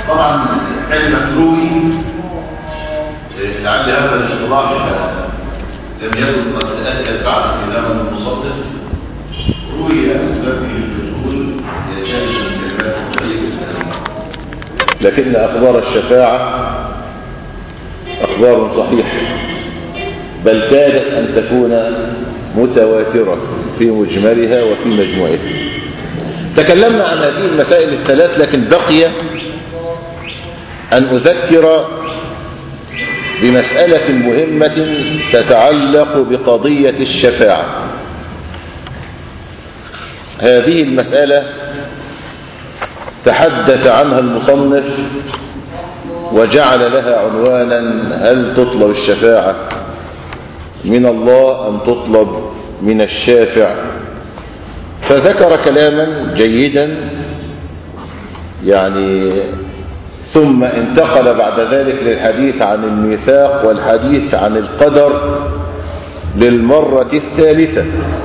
طبعا كلمة روي لعل هذا الاصطلاح لم يكن قد تأكد بعد كلام المصدق. روي مبني للمجهول يجعل من كلمات قليلة، لكن أخبار الشفاعة أخبار صحيحة، بل كادت أن تكون متواترة في مجملها وفي مجموعها. تكلمنا عن هذه المسائل الثلاث، لكن بقي أن أذكر بمسألة مهمة تتعلق بقضية الشفاعة. هذه المسألة تحدث عنها المصنف وجعل لها عنوانا: هل تطلب الشفاعة من الله أم تطلب من الشافع؟ فذكر كلاما جيدا يعني، ثم انتقل بعد ذلك للحديث عن الميثاق والحديث عن القدر للمرة الثالثة.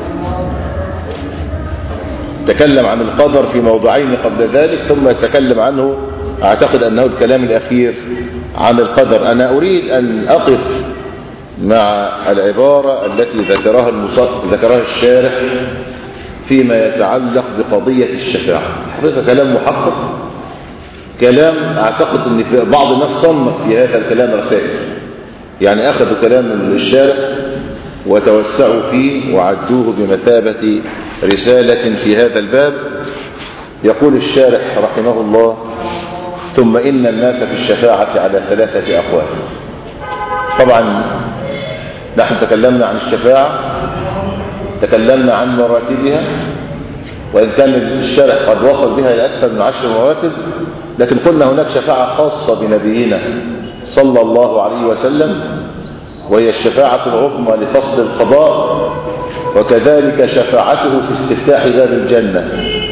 تكلم عن القدر في موضوعين قبل ذلك، ثم يتكلم عنه، أعتقد أنه الكلام الأخير عن القدر. أنا أريد أن أقف مع العبارة التي ذكرها الشارح فيما يتعلق بقضية الشفاعة. حقيقة كلام محقق، كلام أعتقد أن بعض الناس صنف في هذا الكلام رسائل، يعني أخذوا كلام الشارح وتوسعوا فيه وعدوه بمثابة رسالة في هذا الباب. يقول الشارح رحمه الله: ثم إن الناس في الشفاعة على ثلاثة أقوال. طبعا نحن تكلمنا عن الشفاعة، تكلمنا عن مراتبها، وإن كان الشارح قد وصل بها إلى أكثر من 10 مراتب، لكن قلنا هناك شفاعة خاصة بنبينا صلى الله عليه وسلم، وهي الشفاعة العظمى لفصل القضاء، وكذلك شفاعته في استفتاح باب الجنة.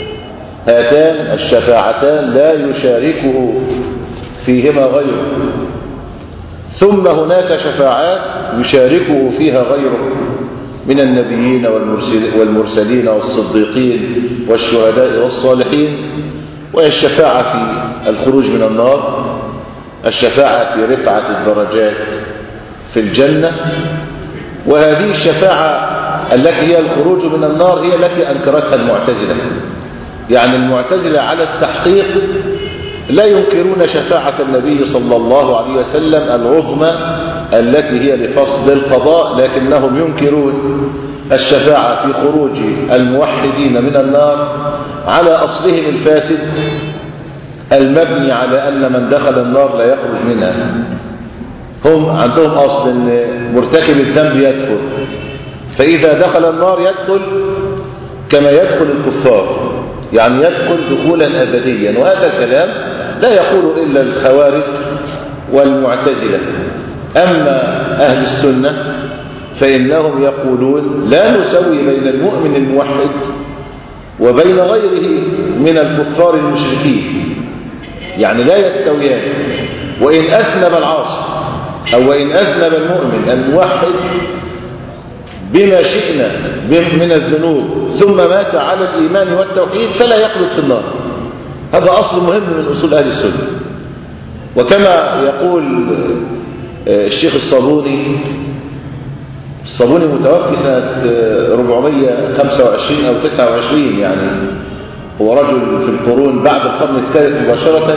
هاتان الشفاعتان لا يشاركه فيهما غيره. ثم هناك شفاعات يشاركه فيها غيره من النبيين والمرسلين والصديقين والشهداء والصالحين، وهي الشفاعة في الخروج من النار، الشفاعة في رفعة الدرجات في الجنة. وهذه الشفاعة التي هي الخروج من النار هي التي أنكرتها المعتزلة. يعني المعتزلة على التحقيق لا ينكرون شفاعة النبي صلى الله عليه وسلم العظمى التي هي لفصل القضاء، لكنهم ينكرون الشفاعة في خروج الموحدين من النار على أصلهم الفاسد المبني على أن من دخل النار لا يخرج منها. هم عندهم أصل أن مرتكب الذنب يدخل، فإذا دخل النار يدخل كما يدخل الكفار، يعني يدخل دخولا أبديا. وهذا الكلام لا يقول إلا الخوارج والمعتزلة. أما أهل السنة فإنهم يقولون لا نسوي بين المؤمن الموحد وبين غيره من الكفار المشركين، يعني لا يستويان. وإن أذنب العاصي أو وإن أذنب المؤمن الموحد بما شئنا من الذنوب ثم مات على الإيمان والتوحيد فلا يخلد في النار. هذا أصل مهم من أصول أهل السنة. وكما يقول الشيخ الصابوني متوفي سنة 425 أو 29، يعني هو رجل في القرون بعد القرن الثالث مباشرة،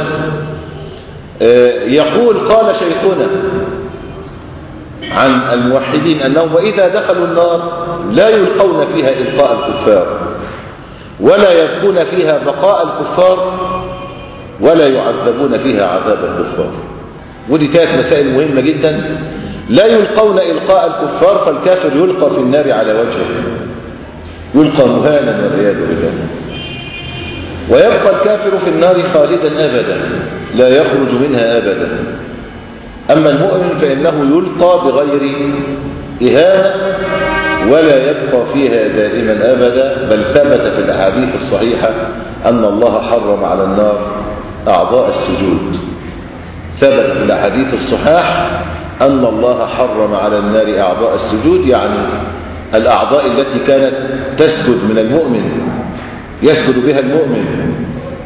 يقول: قال شيخنا عن الموحدين أنهم وإذا دخلوا النار لا يلقون فيها إلقاء الكفار، ولا يبقون فيها بقاء الكفار، ولا يعذبون فيها عذاب الكفار. ودي 3 مسائل مهمة جدا. لا يلقون إلقاء الكفار، فالكافر يلقى في النار على وجهه، يلقى مهانا والعياذ بالله، ويبقى الكافر في النار خالدا أبدا لا يخرج منها أبدا. أما المؤمن فإنه يلقى بغير إهانة ولا يبقى فيها دائما أبدا، بل ثبت في الأحاديث الصحيحة أن الله حرم على النار أعضاء السجود. ثبت في الأحاديث الصحاح أن الله حرم على النار أعضاء السجود، يعني الأعضاء التي كانت تسجد من المؤمن، يسجد بها المؤمن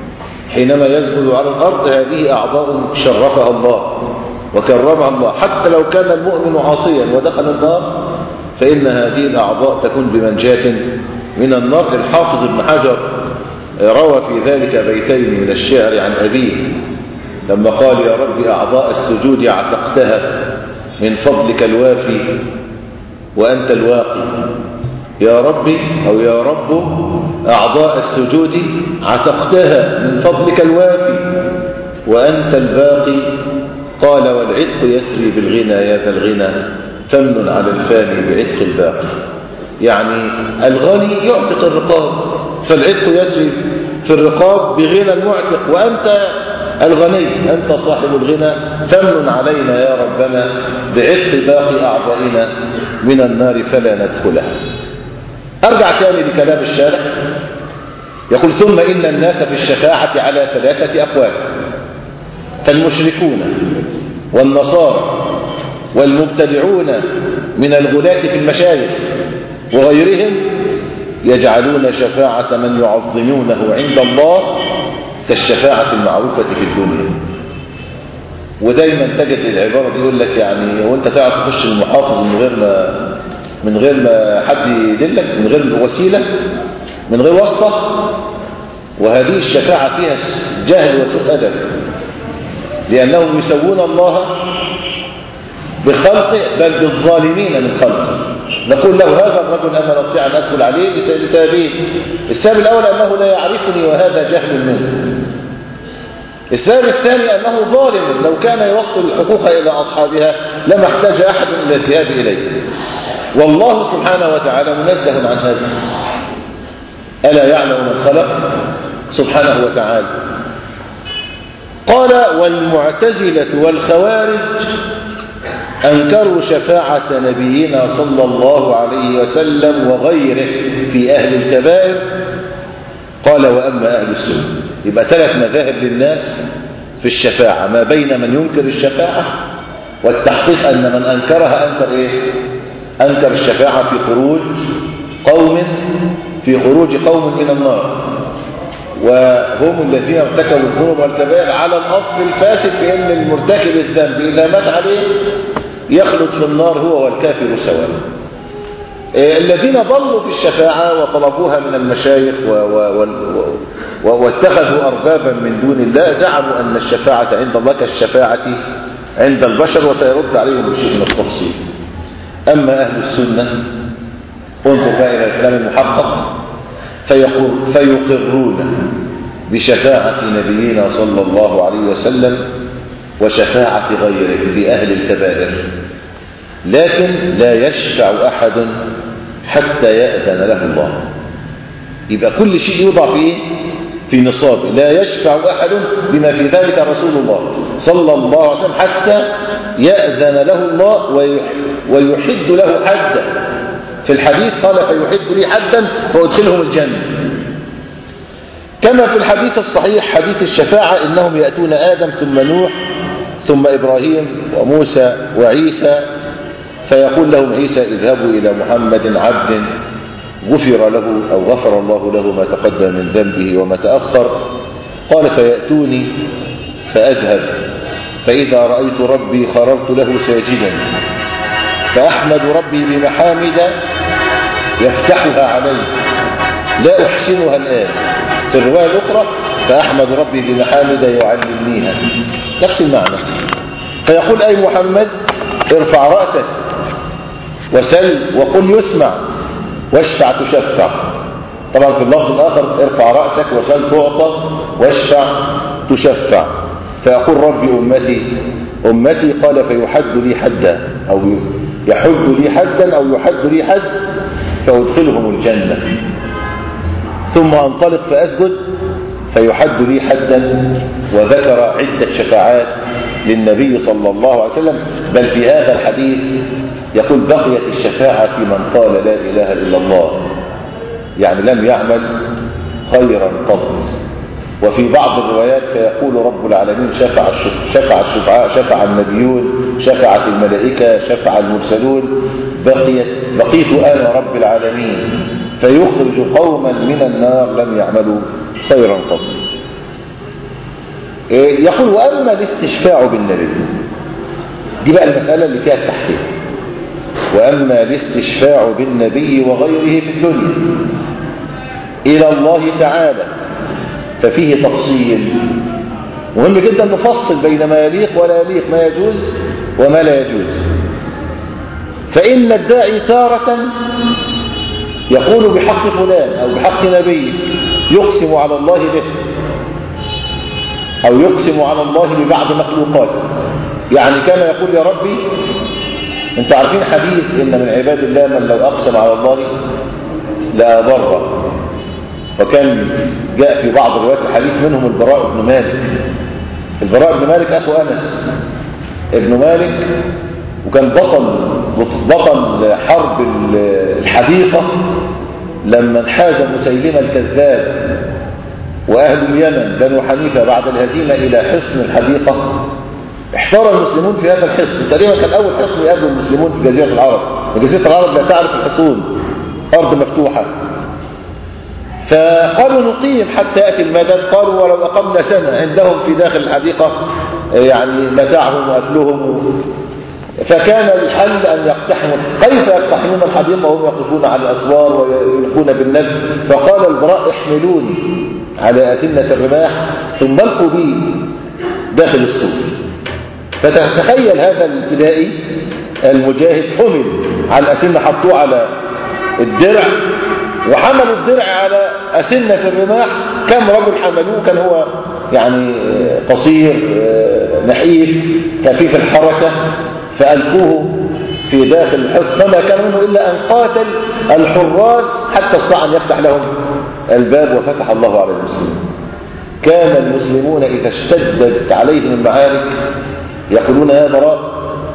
حينما يسجد على الأرض هذه أعضاء شرفها الله وكرمها الله، حتى لو كان المؤمن عاصيا ودخل النار فإن هذه الأعضاء تكون بمنجاة من النار. الحافظ ابن حجر روى في ذلك بيتين من الشعر عن أبيه لما قال: يا رب أعضاء السجود عتقتها من فضلك الوافي وأنت الواقي. يا ربي أو يا رب أعضاء السجود عتقتها من فضلك الوافي وأنت الباقي. قال: والعتق يسري بالغنى يا ذا الغنى فمن على الفاني بعتق الباقي. يعني الغني يعتق الرقاب، فالعتق يسري في الرقاب بغنى المعتق، وأنت الغني أنت صاحب الغنى فمن علينا يا ربنا بعتق باقي أعضائنا من النار فلا ندخلها. أرجع تاني لكلام الشارع، يقول: ثم إن الناس في الشفاعة على 3 أقوال، فالمشركون والنصارى والمبتدعون من الغلاة في المشايخ وغيرهم يجعلون شفاعة من يعظمونه عند الله كالشفاعة المعروفة في الدنيا. ودايما تجد العبارة دي يقول لك يعني وانت تعرف تخش المحافظ من غير ما حد يدلك، من غير وسيلة، من غير واسطة. وهذه الشفاعة فيها جهل وسوء أدب، لأنهم يسوون الله بخلقه بل بالظالمين من خلقه. نقول له: هذا الرجل أنا نستطيع أن أدخل عليه لسببين: السبب الأول أنه لا يعرفني وهذا جهل منه، السبب الثاني أنه ظالم، لو كان يوصل الحقوق إلى أصحابها لما احتاج أحد إلى الذهاب إليه، والله سبحانه وتعالى منزه عن هذا. ألا يعلم من خلق سبحانه وتعالى. قال: والمعتزلة والخوارج أنكروا شفاعة نبينا صلى الله عليه وسلم وغيره في أهل الكبائر. قال: وأما أهل السنة. يبقى 3 مذاهب للناس في الشفاعة، ما بين من ينكر الشفاعة والتحقيق أن من أنكرها أنكر إيه؟ أنكر الشفاعة في خروج قوم من النار، وهم الذين ارتكبوا الذنوب والكبائر على الأصل الفاسد في أن المرتكب الذنب إذا مات عليه يخلد في النار هو والكافر سواء. الذين ضلوا في الشفاعة وطلبوها من المشايخ واتخذوا أربابا من دون الله زعموا أن الشفاعة عند الله كالشفاعة عند البشر، وسيرد عليهم بشيء من التفصيل. أما أهل السنة انظر بقى إلى الكلام المحقق، فيقرون بشفاعة نبينا صلى الله عليه وسلم وشفاعة غيره في أهل الكبائر، لكن لا يشفع أحد حتى يأذن له الله. يبقى كل شيء يوضع في نصابه، لا يشفع أحد بما في ذلك رسول الله صلى الله عليه وسلم حتى يأذن له الله ويحد له حدا. في الحديث قال: فيحد لي حدا فأدخلهم الجنة. كما في الحديث الصحيح حديث الشفاعة: إنهم يأتون آدم ثم نوح ثم إبراهيم وموسى وعيسى، فيقول لهم عيسى: اذهبوا إلى محمد عبد غفر له أو غفر الله له ما تقدم من ذنبه وما تأخر. قال: فيأتوني فأذهب، فإذا رأيت ربي خررت له ساجدا، فأحمد ربي بمحامد يفتحها علي لا أحسنها الآن. في الرواية الأخرى: فأحمد ربي بمحامد يعلمنيها، نفس المعنى. فيقول: أي محمد ارفع رأسك وسل وقل يسمع واشفع تشفع. طبعا في اللفظ الآخر: ارفع رأسك وسل تعطى واشفع تشفع. فيقول: ربي أمتي. قال: فيحد لي حدا أو يحد لي حدا أو يحد لي حد فأدخلهم الجنة، ثم أنطلق فأسجد فيحد لي حدا. وذكر عدة شفاعات للنبي صلى الله عليه وسلم، بل في هذا الحديث يقول: بقيت الشفاعة في من قال لا إله إلا الله، يعني لم يعمل خيرا قط. وفي بعض الروايات فيقول رب العالمين: شفع الشفعاء، شفع النبيون، شفعت الملائكة، شفع المرسلون، بقيت أنا رب العالمين، فيخرج قوما من النار لم يعملوا خيرا قط. يقول وأما الاستشفاع بالنبي، دي بقى المسألة اللي فيها التحقيق. وأما الاستشفاع بالنبي وغيره في الدنيا إلى الله تعالى ففيه تفصيل مهم جدا، نفصل بين ما يليق ولا يليق، ما يجوز وما لا يجوز. فإن الداعي تارة يقول بحق فلان أو بحق نبي يقسم على الله به، أو يقسم على الله ببعض مخلوقاته، يعني كما يقول يا ربي. انتوا عارفين حديث إن من عباد الله من لو أقسم على الله لا بر، وكان جاء في بعض روايات الحديث منهم البراء بن مالك. البراء بن مالك أخو أنس ابن مالك، وكان بطل حرب الحديقة لما انحاز مسيلمة الكذاب وأهل اليمن بنو حنيفة بعد الهزيمة إلى حصن الحديقة. احتار المسلمون في هذا الحصن، تقريبا كان أول حصن يقابل المسلمون في جزيرة العرب، وجزيرة العرب لا تعرف الحصون، أرض مفتوحة. فقالوا نقيم حتى يأتي المدد، قالوا ولو أقمنا سنة عندهم في داخل الحديقة يعني متاعهم وأكلهم. فكان الحل أن يقتحموا. كيف يقتحمون الحديقة وهم يقفون على الأسوار ويلقون بالنبل؟ فقال البراء احملوني على أسنة الرماح ثم القوا بي داخل السور. فتتخيل هذا الابتدائي المجاهد حمل على الأسنة، حطوه على الدرع وحملوا الدرع على أسنة الرماح. كم رجل حملوه؟ كان هو يعني قصير نحيف خفيف الحركة، فألقوه في داخل الحصن، فما كان منه إلا أن قاتل الحراس حتى استطاع أن يفتح لهم الباب، وفتح الله على المسلمين. كان المسلمون إذا اشتدت عليهم المعارك يقولون يا براء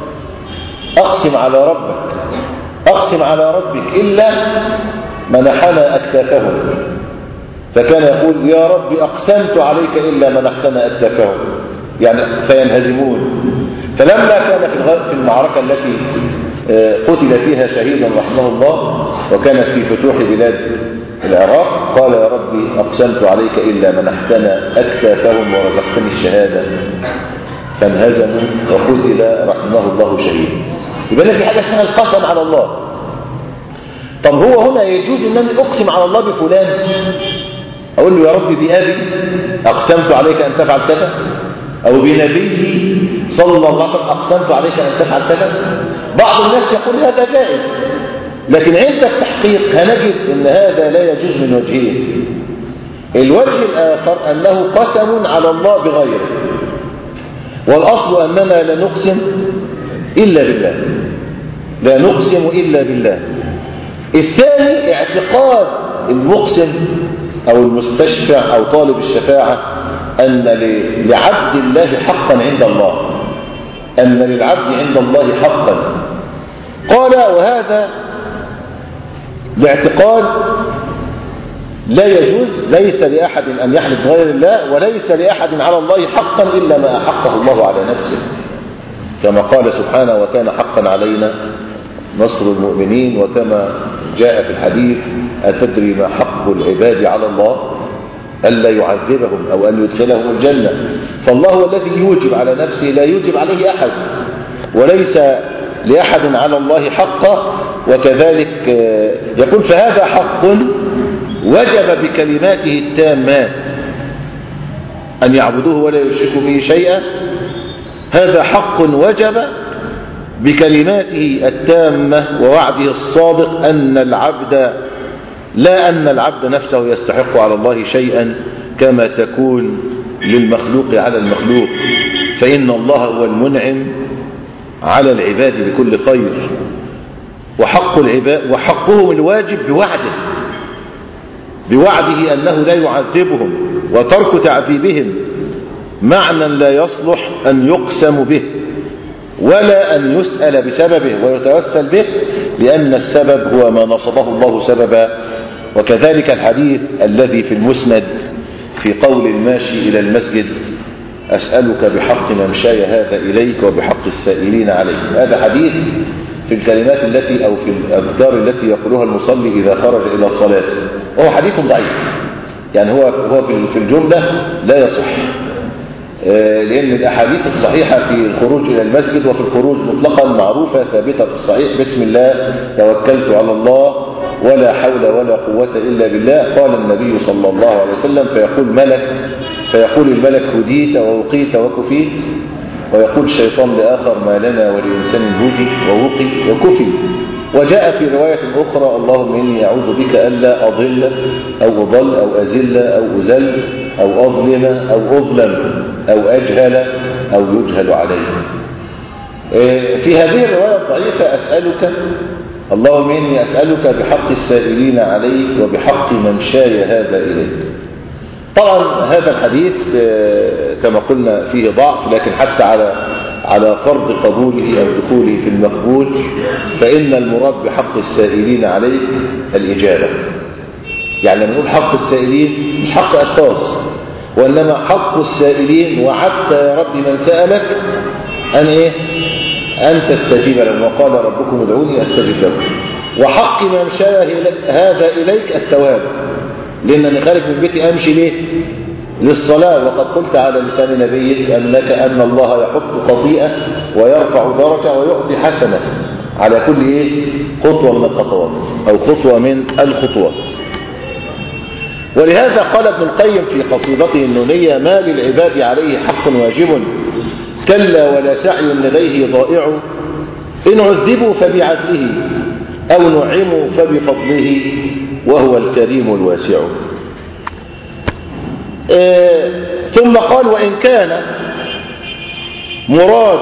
أقسم على ربك، أقسم على ربك إلا منحنا أكتافهم. فكان يقول يا رب أقسمت عليك إلا منحتنا أكتافهم، يعني فينهزمون. فلما كان في المعركة التي قتل فيها شهيدا رحمه الله، وكانت في فتوح بلاد العراق، قال يا ربي أقسمت عليك إلا منحتنا أكتافهم ورزقتني الشهادة، فانهزموا وقتل رحمه الله شهيد. يبقى في حاجة اسمها القسم على الله. طب هو هنا يجوز ان انا اقسم على الله بفلان، اقول له يا ربي بأبي اقسمت عليك ان تفعل كذا، او بنبي صلى الله عليه وسلم اقسمت عليك ان تفعل كذا؟ بعض الناس يقول هذا جائز، لكن عند التحقيق هنجد ان هذا لا يجوز من وجهين. الوجه الاخر انه قسم على الله بغيره، والاصل اننا لا نقسم الا بالله، لا نقسم الا بالله. الثاني اعتقاد المقسم او المستشفع او طالب الشفاعة ان لعبد الله حقا عند الله، ان للعبد عند الله حقا. قال وهذا الاعتقاد لا يجوز، ليس لأحد أن يحلف غير الله، وليس لأحد على الله حقا إلا ما أحقه الله على نفسه، كما قال سبحانه وكان حقا علينا نصر المؤمنين. وكما جاء في الحديث أتدري ما حق العباد على الله؟ ألا يعذبهم أو أن يدخلهم الجنة. فالله هو الذي يوجب على نفسه، لا يوجب عليه أحد، وليس لأحد على الله حقا. وكذلك يقول فهذا حق وجب بكلماته التامات أن يعبدوه ولا يشركوا به شيئا. هذا حق وجب بكلماته التامة ووعده الصادق أن العبد لا أن العبد نفسه يستحق على الله شيئا كما تكون للمخلوق على المخلوق، فإن الله هو المنعم على العباد بكل خير. وحق العباد وحقهم الواجب بوعده أنه لا يعذبهم، وترك تعذيبهم معنى لا يصلح أن يقسم به ولا أن يسأل بسببه ويتوسل به، لأن السبب هو ما نصبه الله سببا. وكذلك الحديث الذي في المسند في قول الماشي إلى المسجد أسألك بحق ممشاي هذا إليك وبحق السائلين عليك، هذا حديث في الكلمات التي أو في الأذكار التي يقولها المصلي إذا خرج إلى صلاته، وهو حديث ضعيف، يعني هو في الجملة لا يصح. لأن الأحاديث الصحيحة في الخروج إلى المسجد وفي الخروج مطلقا معروفة ثابتة في الصحيح: بسم الله توكلت على الله ولا حول ولا قوة إلا بالله. قال النبي صلى الله عليه وسلم: فيقول الملك: هديت ووقيت وكفيت. ويقول الشيطان لآخر: ما لنا ولإنسان هدي ووقي وكفي. وجاء في رواية أخرى: اللهم إني أعوذ بك ألا أضل أو أضل أو أزل أو أزل أو أظلم أو أظلم أو أجهل أو يجهل علي. في هذه الرواية الضعيفة: أسألك اللهم إني أسألك بحق السائلين عليك وبحق ممشاي هذا إليك. طبعا هذا الحديث كما قلنا فيه ضعف، لكن حتى على فرض قبوله أو دخوله في المقبول، فإن المراد بحق السائلين عليك الإجابة. يعني لما نقول حق السائلين مش حق أشخاص، وإنما حق السائلين: وعدت يا رب من سألك أن تستجيب لهم، وقال ربكم ادعوني أستجب لكم. وحق ممشاي هذا إليك الثواب، لأنني خارج من بيتي أمشي ليه؟ للصلاة. وقد قلت على لسان نبيك أن الله يحط خطيئة ويرفع درجة ويعطي حسنة على كل خطوة من الخطوات أو خطوة من الخطوات. ولهذا قال ابن القيم في قصيدته النونية: ما للعباد عليه حق واجب كلا ولا سعي لديه ضائع، إن عذبوا فبعدله أو نعموا فبفضله وهو الكريم الواسع. ثم قال: وإن كان مراد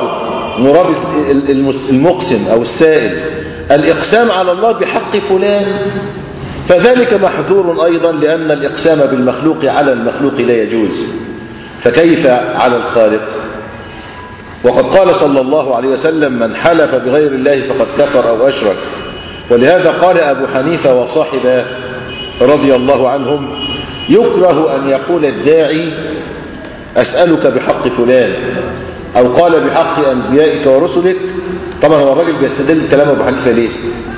المقسم أو السائل الإقسام على الله بحق فلان فذلك محذور أيضا، لأن الإقسام بالمخلوق على المخلوق لا يجوز، فكيف على الخالق؟ وقد قال صلى الله عليه وسلم: من حلف بغير الله فقد كفر أو أشرك. ولهذا قال أبو حنيفة وصاحبه رضي الله عنهم: يكره أن يقول الداعي أسألك بحق فلان، أو قال بحق أنبيائك ورسلك. طبعا هو الراجل بيستدل كلام أبو حنيفة ليه؟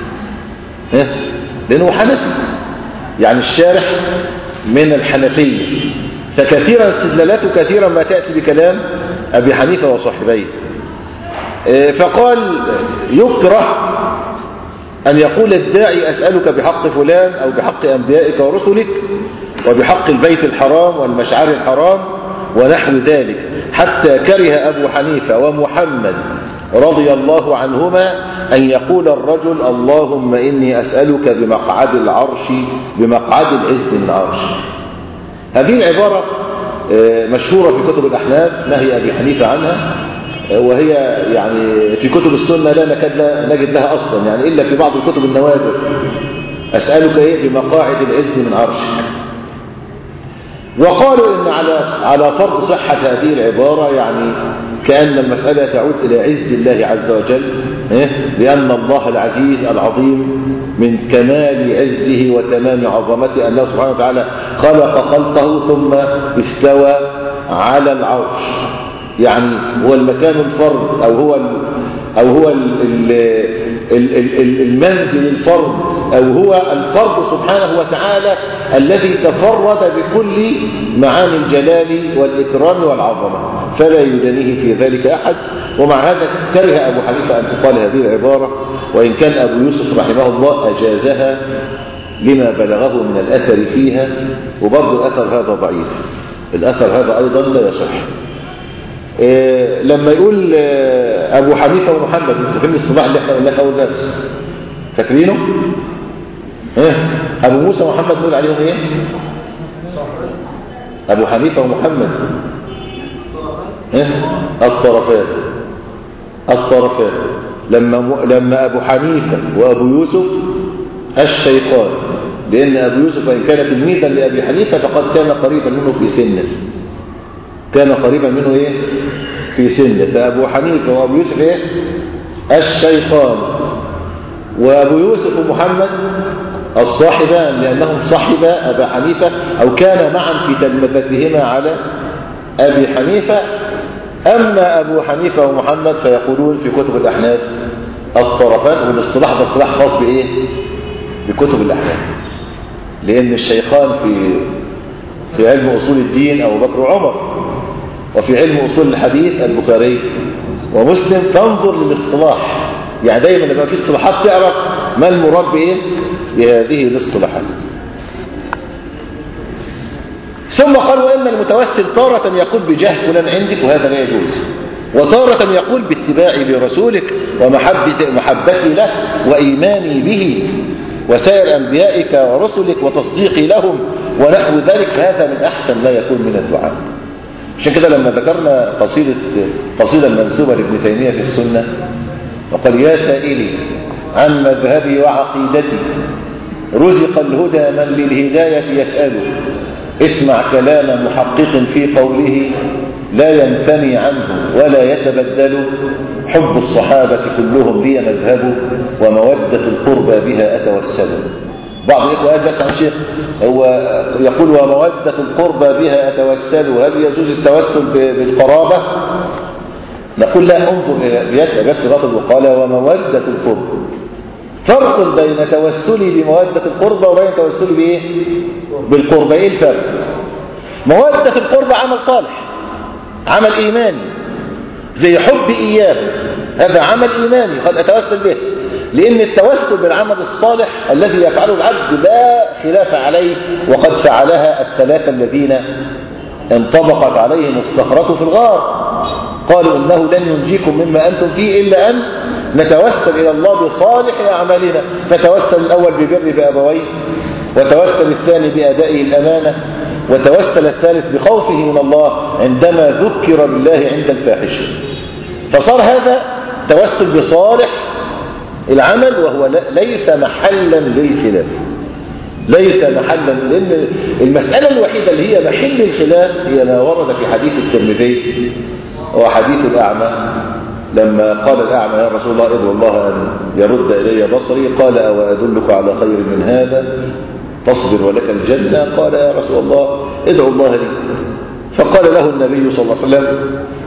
لأنه حنفي، يعني الشارح من الحنفية، فكثيرا استدلالاته كثيرا ما تأتي بكلام أبي حنيفة وصاحبيه. فقال: يكره أن يقول الداعي أسألك بحق فلان أو بحق أنبيائك ورسلك وبحق البيت الحرام والمشعر الحرام ونحو ذلك، حتى كره أبو حنيفة ومحمد رضي الله عنهما أن يقول الرجل: اللهم إني أسألك بمقعد العرش بمقعد العز من العرش. هذه العبارة مشهورة في كتب الأحناف، نهي أبي حنيفة عنها، وهي يعني في كتب السنة لا نجد لها أصلا، يعني إلا في بعض الكتب النوادر: أسألك بمقاعد العز من عرش. وقالوا إن على فرض صحة هذه العبارة، يعني كأن المسألة تعود إلى عز الله عز وجل، لأن الله العزيز العظيم من كمال عزه وتمام عظمته أنه سبحانه وتعالى خلق خلقه ثم استوى على العرش. يعني هو المكان الفرد أو هو المنزل الفرد، أو هو الفرد سبحانه وتعالى الذي تفرد بكل معاني الجلال والإكرام والعظمة، فلا يدانيه في ذلك أحد. ومع هذا كره أبو حنيفة أن تقال هذه العبارة، وإن كان أبو يوسف رحمه الله أجازها لما بلغه من الأثر فيها، وبرضو الأثر هذا ضعيف، الأثر هذا أيضا لا يصح. لما يقول أبو حنيفة ومحمد، فاكرين الصباح اللي احنا قلناه في أول درس؟ فاكرينه؟ أبو موسى ومحمد نقول عليهم إيه؟ أبو حنيفة ومحمد الطرفان. لما أبو حنيفة وأبو يوسف الشيخان، لأن أبو يوسف إن كان تلميذا لأبي حنيفة فقد كان قريبا منه في سنه، في سنه. فأبو حنيفة وأبو يوسف الشيخان، وأبو يوسف ومحمد الصاحبان، لأنهم صاحبا أبا حنيفة أو كان معا في تلمذتهما على أبي حنيفة. أما أبو حنيفة ومحمد فيقولون في كتب الأحناف الطرفان، والاصطلاح ده اصطلاح خاص بكتب الأحناف، لأن الشيخان في علم أصول الدين أبو بكر وعمر، وفي علم أصول الحديث البخاري ومسلم فانظر للاصطلاح، يعني دايما يبقى في اصطلاحات تعرف ما المراد بإيه بهذه الاصطلاحات. ثم قال وإن المتوسل تارة يقول بجاه فلان عندك وهذا لا يجوز، وتارة يقول باتباعي لرسولك ومحبتي له وإيماني به وسائر أنبيائك ورسلك وتصديقي لهم ونحو ذلك، فهذا من أحسن ما يكون من الدعاء. عشان كده لما ذكرنا قصيدة المنسوبة لابن تيمية في السنة وقال يا سائلي عن مذهبي وعقيدتي رزق الهدى من للهداية يسأل، اسمع كلام محقق في قوله لا ينثني عنه ولا يتبدل، حب الصحابة كلهم لي مذهب ومودة القربى بها أتوسل. بعض الإخوة قال بس عن شيخ هو يقول ومودة القربى بها أتوسل، هل يجوز التوسل بالقرابة؟ نقول لا، انظر إلى بيت غطل وقال ومودة القربى، فرق بين توسلي بمودة القربى وبين توسلي بإيه؟ بالقربى. إيه الفرق؟ مودة القربى عمل صالح، عمل إيماني زي حب إياه، هذا عمل إيماني قد أتوسل به، لأن التوسل بالعمل الصالح الذي يفعله العبد لا خلاف عليه، وقد فعلها الثلاثة الذين انطبقت عليهم الصخرة في الغار، قالوا إنه لن ينجيكم مما أنتم فيه إلا أن نتوسل إلى الله بصالح أعمالنا، فتوسل الأول ببر بأبويه، وتوسل الثاني بأدائه الأمانة، وتوسل الثالث بخوفه من الله عندما ذكر بالله عند الفاحشة، فصار هذا توسل بصالح العمل، وهو ليس محلا للخلاف، ليس محلا، لأن المسألة الوحيدة اللي هي محل الخلاف هي ما ورد في حديث الترمذي وحديث الأعمى، لما قال الأعمى يا رسول الله ادعو الله أن يرد إلي بصري، قال أو أدلك على خير من هذا تصبر ولك الجنة، قال يا رسول الله ادعو الله لي، فقال له النبي صلى الله عليه وسلم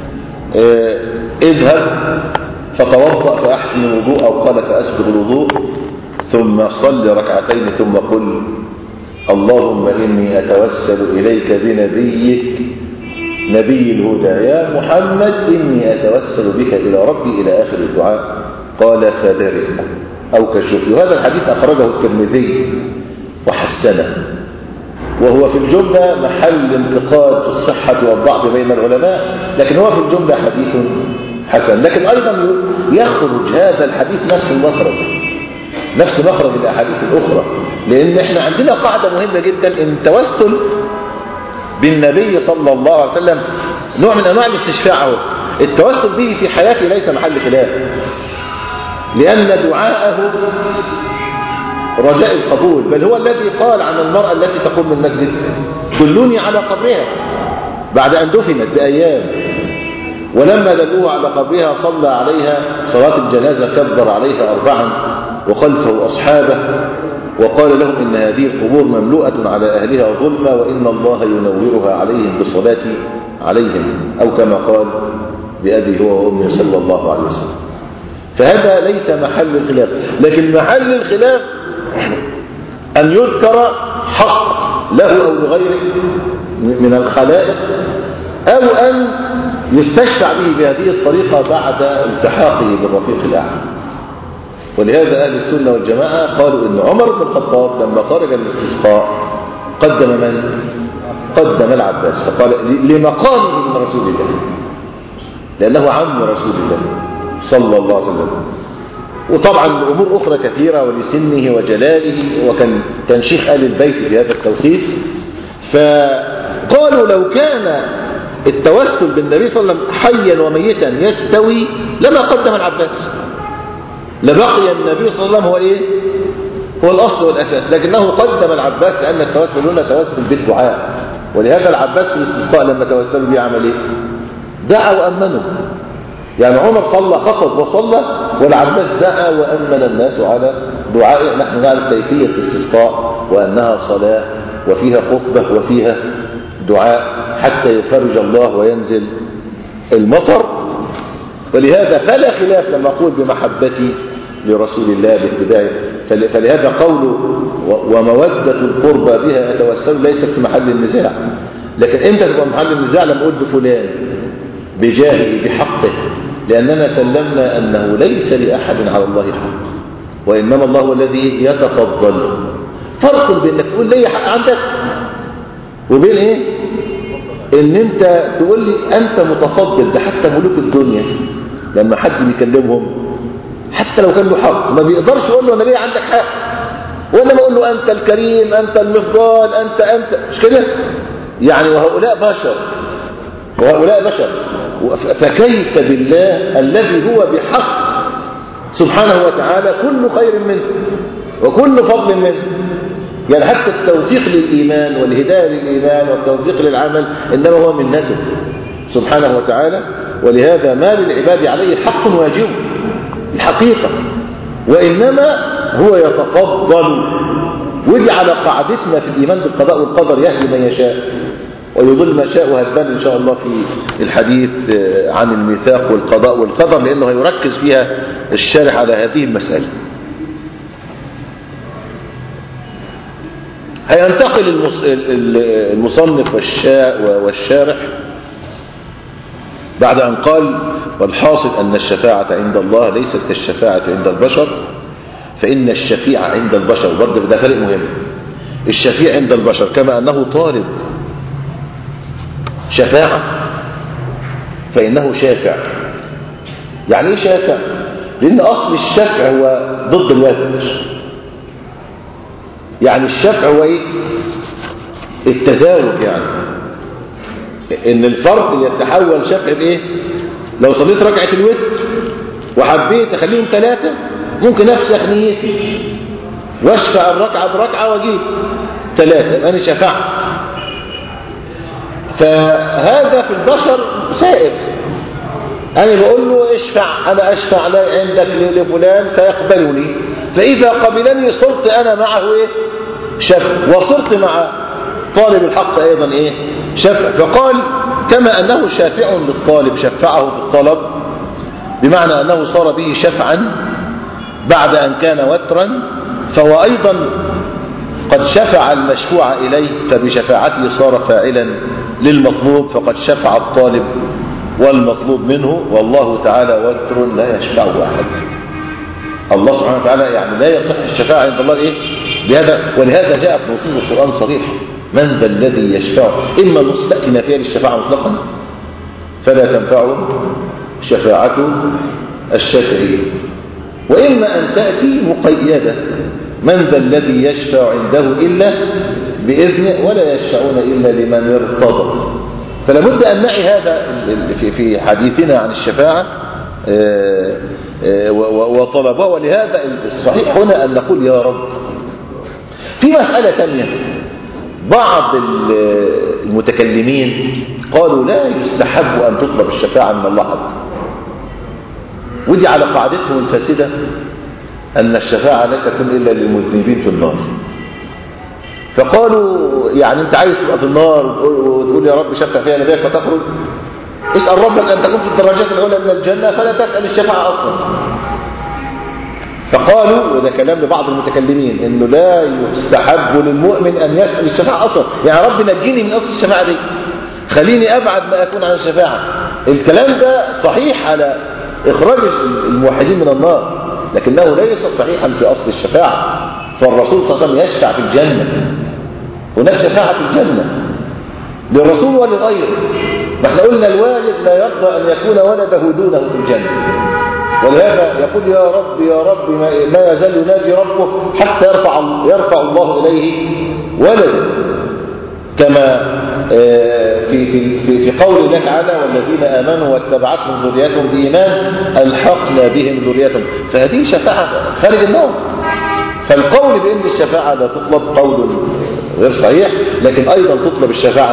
اذهب فتوضأ فأحسن الوضوء، أو قال فأسبغ الوضوء، ثم صل ركعتين ثم قل اللهم إني أتوسل إليك بنبيك نبي الهدى يا محمد إني أتوسل بك إلى ربي إلى آخر الدعاء، قال فبرئ أو كشفي. وهذا الحديث أخرجه الترمذي وحسنه، وهو في الجملة محل انتقاد في الصحة والضعف بين العلماء، لكن هو في الجملة حديث حسن. لكن أيضا يخرج هذا الحديث نفس مخرج الأحاديث الأخرى، لأن احنا عندنا قاعدة مهمة جدا، ان التوسل بالنبي صلى الله عليه وسلم نوع من أنواع الاستشفاع، التوسل به في حياته ليس محل خلاف، لأن دعاءه رجاء القبول، بل هو الذي قال عن المرأة التي تقوم من المسجد دلوني على قبرها بعد أن دفنت بأيام، ولما دلوه على قبرها صلى عليها صلاة الجنازة، كبر عليها 4 وخلفه أصحابه، وقال لهم إن هذه القبور مملوءة على أهلها ظلمة وإن الله ينورها عليهم بالصلاة عليهم، أو كما قال بأبي هو وأمي صلى الله عليه وسلم. فهذا ليس محل الخلاف، لكن محل الخلاف أن يذكر حق له أو لغيره من الخلائق، أو أن يستشفع به بهذه الطريقة بعد التحاقه بالرفيق الأعلى. ولهذا أهل السنة والجماعة قالوا إن عمر بن الخطاب لما خرج الاستسقاء قدم من؟ قدم العباس، فقال لمقامه من رسول الله، لأنه عم رسول الله صلى الله عليه وسلم. وطبعا أمور أخرى كثيرة ولسنه وجلاله، وكان شيخ آل البيت في هذا التوقيت، فقالوا لو كان التوسل بالنبي صلى الله عليه وسلم حيا وميتا يستوي لما قدم العباس، لبقي النبي صلى الله عليه وسلم هو ايه؟ هو الاصل والاساس، لكنه قدم العباس لان التوسل هنا توسل بالدعاء. ولهذا العباس في الاستسقاء لما توسلوا به عمل ايه؟ دعا وامنوا، يعني عمر صلى خطب وصلى، والعباس دعا وامن الناس على دعائه. نحن نعرف كيفيه الاستسقاء وانها صلاه وفيها خطبه وفيها دعاء حتى يفرج الله وينزل المطر. ولهذا فلا خلاف لما أقول بمحبتي لرسول الله باتباعه، فلهذا قوله ومودة القربى بها أتوسل ليس في محل النزاع. لكن امتى تبقى محل النزاع؟ لما أقول بفلان، بجاهه بحقه، لأننا سلمنا أنه ليس لأحد على الله حق، وإنما الله هو الذي يتفضل. فرق بين انك تقول لي حق عندك وبين ايه ان انت تقول لي انت متفضل. ده حتى ملوك الدنيا لما حد بيكلمهم حتى لو كان له حق ما بيقدرش يقول له انا ليه عندك حق، وانما اقول له انت الكريم، انت المفضال، انت مش كده يعني. وهؤلاء بشر فكيف بالله الذي هو بحق سبحانه وتعالى كل خير منه وكل فضل منه. يعني حتى التوفيق للإيمان والهداية للإيمان والتوفيق للعمل إنما هو منته سبحانه وتعالى. ولهذا ما للعباد عليه حق واجب الحقيقة، وإنما هو يتفضل. ودي على قاعدتنا في الإيمان بالقضاء والقدر، يهدي من يشاء ويضل من يشاء، وهتبان إن شاء الله في الحديث عن الميثاق والقضاء والقدر، لأنه هيركز فيها الشارح على هذه المسألة. هينتقل المصنف والشارح بعد أن قال والحاصل أن الشفاعة عند الله ليست كالشفاعة عند البشر، فإن الشفيع عند البشر برضه ده فرق مهم. الشفيع عند البشر كما أنه طالب شفاعة فإنه شافع. يعني إيه شافع؟ لأن أصل الشفع هو ضد الوزن. يعني الشفع هو إيه؟ التزاوج، يعني إن الفرد يتحول شفع بإيه؟ لو صليت ركعة الوتر وحبيت أخليهم 3 ممكن أفسخ نيتي واشفع الركعة بركعة واجيب 3 أنا شفعت. فهذا في البشر سائر، أنا بقول له اشفع، أنا أشفع عندك لفلان فيقبلني، فإذا قبلني صرت أنا معه إيه؟ شفع، وصرت مع طالب الحق أيضا إيه؟ شفع. فقال كما أنه شافع للطالب شفعه في الطلب، بمعنى أنه صار به شفعا بعد أن كان وترا، فهو أيضا قد شفع المشفوع إليه، فبشفاعته صار فاعلا للمطلوب، فقد شفع الطالب والمطلوب منه. والله تعالى وتر لا يشفعه أحد. الله سبحانه وتعالى يعني لا يصح الشفاعة عند الله إيه؟ بهذا. ولهذا جاء في نصوص القرآن صريح من ذا الذي يشفعه، إما النص تأتي نافية للشفاعة مطلقا فلا تنفعه شفاعة الشافعين، وإما أن تأتي مقيدة من ذا الذي يشفع عنده إلا بإذنه ولا يشفعون إلا لمن ارتضى. فلا بد أن نعي هذا في حديثنا عن الشفاعة وطلبها. ولهذا الصحيح هنا أن نقول يا رب. في مسألة ثانية، بعض المتكلمين قالوا لا يستحب أن تطلب الشفاعة من الله حتى، ودي على قاعدتهم الفاسدة أن الشفاعة لا تكون إلا للمذنبين في النار. فقالوا يعني أنت عايز تبقى في النار وتقول يا رب شفع فيها نبيك فتخرج، اسأل ربك أن تكون في الدرجات الأولى من الجنة فلا تسأل الشفاعة أصلا. فقالوا، وده كلام لبعض المتكلمين، انه لا يستحب للمؤمن ان يسأل الشفاعة اصلا. يعني رب نجيني من اصل الشفاعة دي، خليني ابعد ما اكون عن الشفاعة. الكلام ده صحيح على اخراج الموحدين من النار، لكنه ليس صحيحا في اصل الشفاعة. فالرسول صلى الله عليه وسلم يشفع في الجنة، هناك شفاعة في الجنة للرسول ولغيره. ما احنا قلنا الوالد لا يرضى ان يكون ولده دونه في الجنة، ولهذا يقول يا رب يا رب، ما يزال يناجي ربه حتى يرفع الله إليه ولده، كما في قول الله تعالى والذين آمنوا واتبعتهم ذريتهم بإيمان ألحقنا بهم ذريتهم. فهذه شفاعة خارج النار. فالقول بأن الشفاعة لا تطلب قول غير صحيح، لكن أيضا تطلب الشفاعة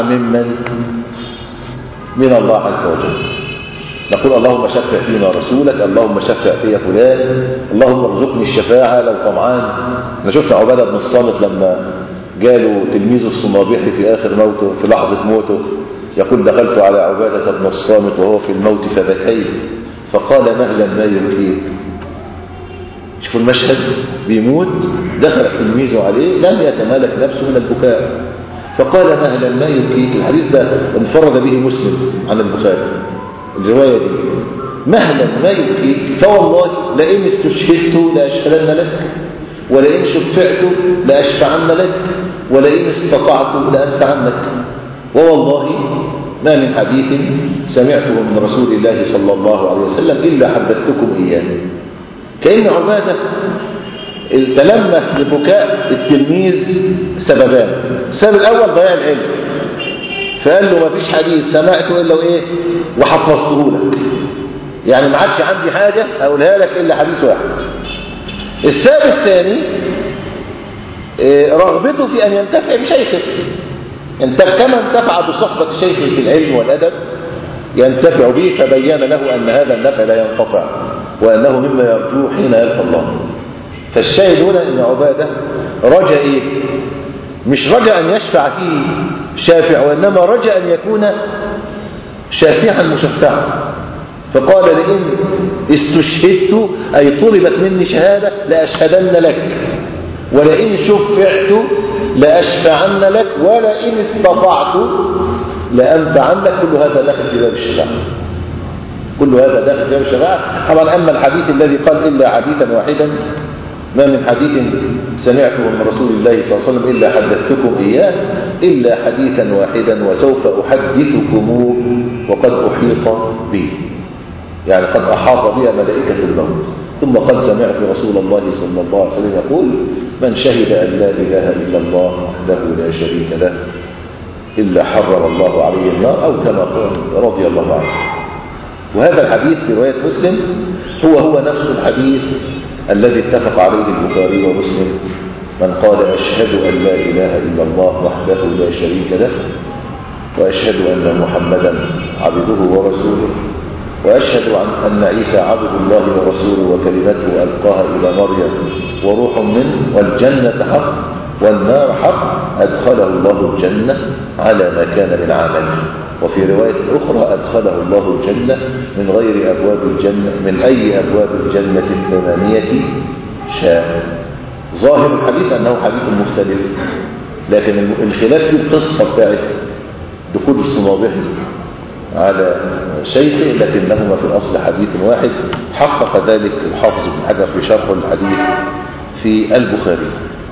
من الله عز وجل. نقول اللهم شفع فينا رسولك، اللهم شفع في فلان، اللهم ارزقني الشفاعة لو طمعان. احنا شفنا عبادة بن الصامت لما جاله تلميذه الصنابحي في آخر موته، في لحظة موته، يقول دخلت على عبادة بن الصامت وهو في الموت فبكيت، فقال مهلا ما يبكيك. شوفوا المشهد، بيموت، دخل تلميذه عليه لم يتمالك نفسه من البكاء، فقال مهلا ما يبكيك. الحديث ده انفرد به مسلم عن البخاري. الرواية دي مهلا ما يبكي فوالله لئن استشهدت لأشهدن لك، ولئن شفعت لأشفعن لك، ولئن استطعت لأنفعنك. ووالله ما من حديث سمعته من رسول الله صلى الله عليه وسلم إلا حدثتكم إياه. كأن عبادة تلمس لبكاء التلميذ سببان. السبب الأول ضياع العلم، فقال له ما فيش حديث سمعته إلا وإيه وحفظته لك، يعني ما عادش عندي حاجة أقولها لك إلا حديث واحد. السبب الثاني رغبته في أن ينتفع بشيخه، كما انتفع بصحبة شيخه في العلم والأدب ينتفع به، فبين له أن هذا النفع لا ينقطع وأنه مما يرجوه حين يلقى الله. فالشاهد هنا أن عبادة رجا إيه؟ مش رجا أن يشفع فيه شافع، وإنما رجا أن يكون شافعا مشفعا. فقال لئن استشهدت أي طلبت مني شهادة لأشهدن لك، ولئن شفعت لأشفعن لك، ولئن استطعت لأنفعن لك. كل هذا داخل في باب الشفاعة، كل هذا داخل في باب الشفاعة. طبعا أما الحديث الذي قال إلا حديثا واحدا، ما من حديث سمعته من رسول الله صلى الله عليه وسلم إلا حدثتكم إياه، إلا حديثا واحدا وسوف أحدثكم وقد أحيط به، يعني قد أحاط بها ملائكة الموت. ثم قد سمعت رسول الله صلى الله عليه وسلم يقول من شهد أن لا إله إلا الله وحده لا شريك له إلا حرم الله عليه النار، أو كما قال رضي الله عنه. وهذا الحديث في رواية مسلم هو نفس الحديث الذي اتفق عليه البخاري ومسلم، من قال أشهد أن لا إله إلا الله وحده لا شريك له، وأشهد أن محمدا عبده ورسوله، وأشهد أن عيسى عبد الله ورسوله وكلمته ألقاها إلى مريم وروح منه، والجنة حق والنار حق، أدخله الله الجنة على ما كان من عمله. وفي رواية أخرى أدخله الله الجنة من غير أبواب الجنة، من أي أبواب الجنة الثمانية شاء. ظاهر الحديث أنه حديث مختلف، لكن الخلاف في القصة بتاعت دخول الصنابحي على شيخه، لكنهما في الأصل حديث واحد. حقق ذلك الحافظ بن حجر في شرح الحديث في البخاري.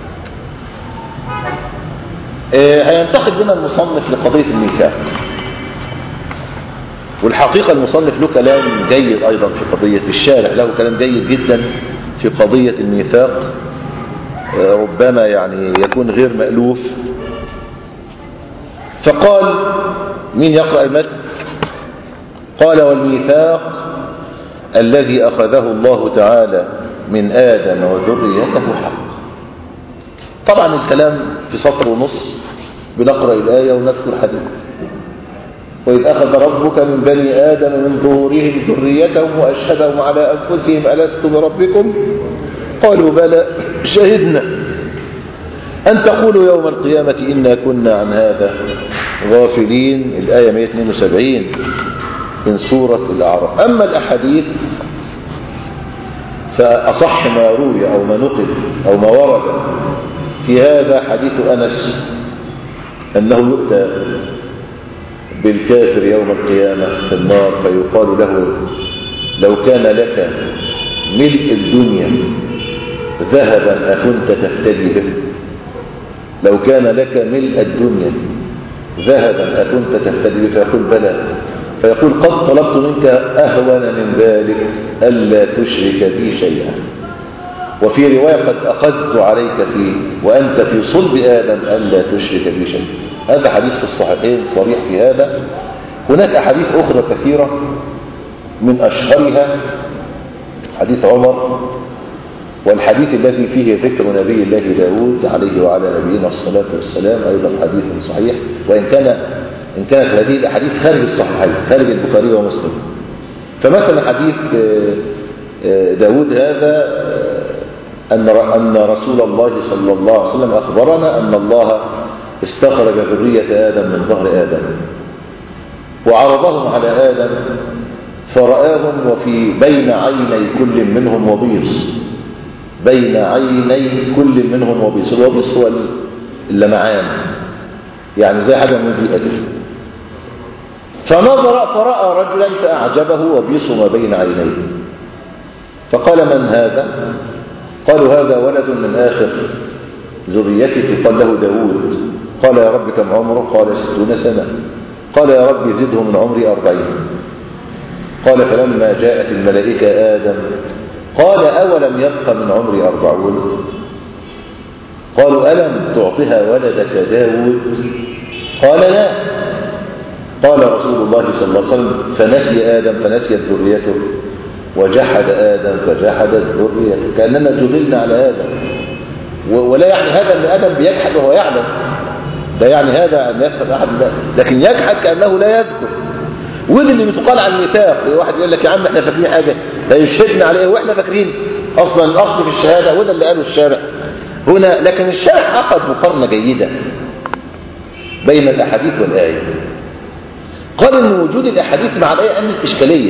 هينتقل بنا المصنف لقضية الميثاق، والحقيقة المصنف له كلام جيد أيضا في قضية، الشارح له كلام جيد جدا في قضية الميثاق، ربما يعني يكون غير مألوف. فقال مين يقرأ المتن؟ قال والميثاق الذي أخذه الله تعالى من آدم وذريته حق. طبعا الكلام في سطر ونص، بنقرأ الآية ونذكر حديث. وإذ أخذ ربك من بني آدم من ظهورهم ذريتهم وأشهدهم على أنفسهم ألست بربكم قالوا بلى شهدنا أن تقولوا يوم القيامة إنا كنا عن هذا غافلين. الآية 172 من سورة الأعراف. أما الأحاديث فأصح ما روي أو ما نقل أو ما ورد في هذا حديث أنس أنه يؤتى بالكافر يوم القيامة في النار فيقال له لو كان لك ملء الدنيا ذهبا أكنت تفتدي به، لو كان لك ملء الدنيا ذهبا أكنت تفتدي به، فيقول بلى، فيقول قد طلبت منك أهون من ذلك ألا تشرك بي شيئا. وفي رواية قد أخذت عليك فيه وأنت في صلب آدم ألا تشرك بي شيئا. هذا حديث في الصحيحين صريح في هذا. هناك أحاديث أخرى كثيرة من أشهرها حديث عمر، والحديث الذي فيه ذكر نبي الله داود عليه وعلى نبينا الصلاة والسلام أيضا حديث صحيح، وإن كانت هذه الأحاديث خارج الصحيحين خارج البخاري ومسلم. فمثلا حديث داود هذا أن رسول الله صلى الله عليه وسلم أخبرنا أن الله استخرج ذرية آدم من ظهر آدم وعرضهم على آدم فرآهم وفي بين عيني كل منهم وبيص، بين عيني كل منهم وبيص. الوبيص هو اللمعان، يعني زي حاجة مضيئة كده. فنظر فرأى رجلا فأعجبه وبيصم بين عينيه، فقال من هذا؟ قالوا هذا ولد من آخر ذريتك، قال له داود. قال يا رب كم عمره؟ قال 60 سنة. قال يا رب زده من عمري 40. قال فلما جاءت الملائكة آدم قال أولم يبق من عمري 40؟ قالوا ألم تعطها ولدك داود؟ قال لا. قال رسول الله صلى الله عليه وسلم فنسي آدم فنسيت ذريته، وجحد آدم فجحدت ذريته، كأننا جبلنا على آدم. ولا يعني هذا أن آدم بيجحد وهو يعلم، لا يعني هذا أن يفهم أحد لا، لكن يجحد كأنه لا يذكر. وده اللي بتقال عن الميثاق. واحد يقول لك يا عم احنا فاكرين حاجة لا يشهدنا عليه واحنا فاكرين أصلا الأصل في الشهادة، وده اللي قاله الشارع هنا. لكن الشارع عقد مقارنة جيدة بين الأحاديث والآية. قال إن وجود الأحاديث مع الآية عمل إشكالية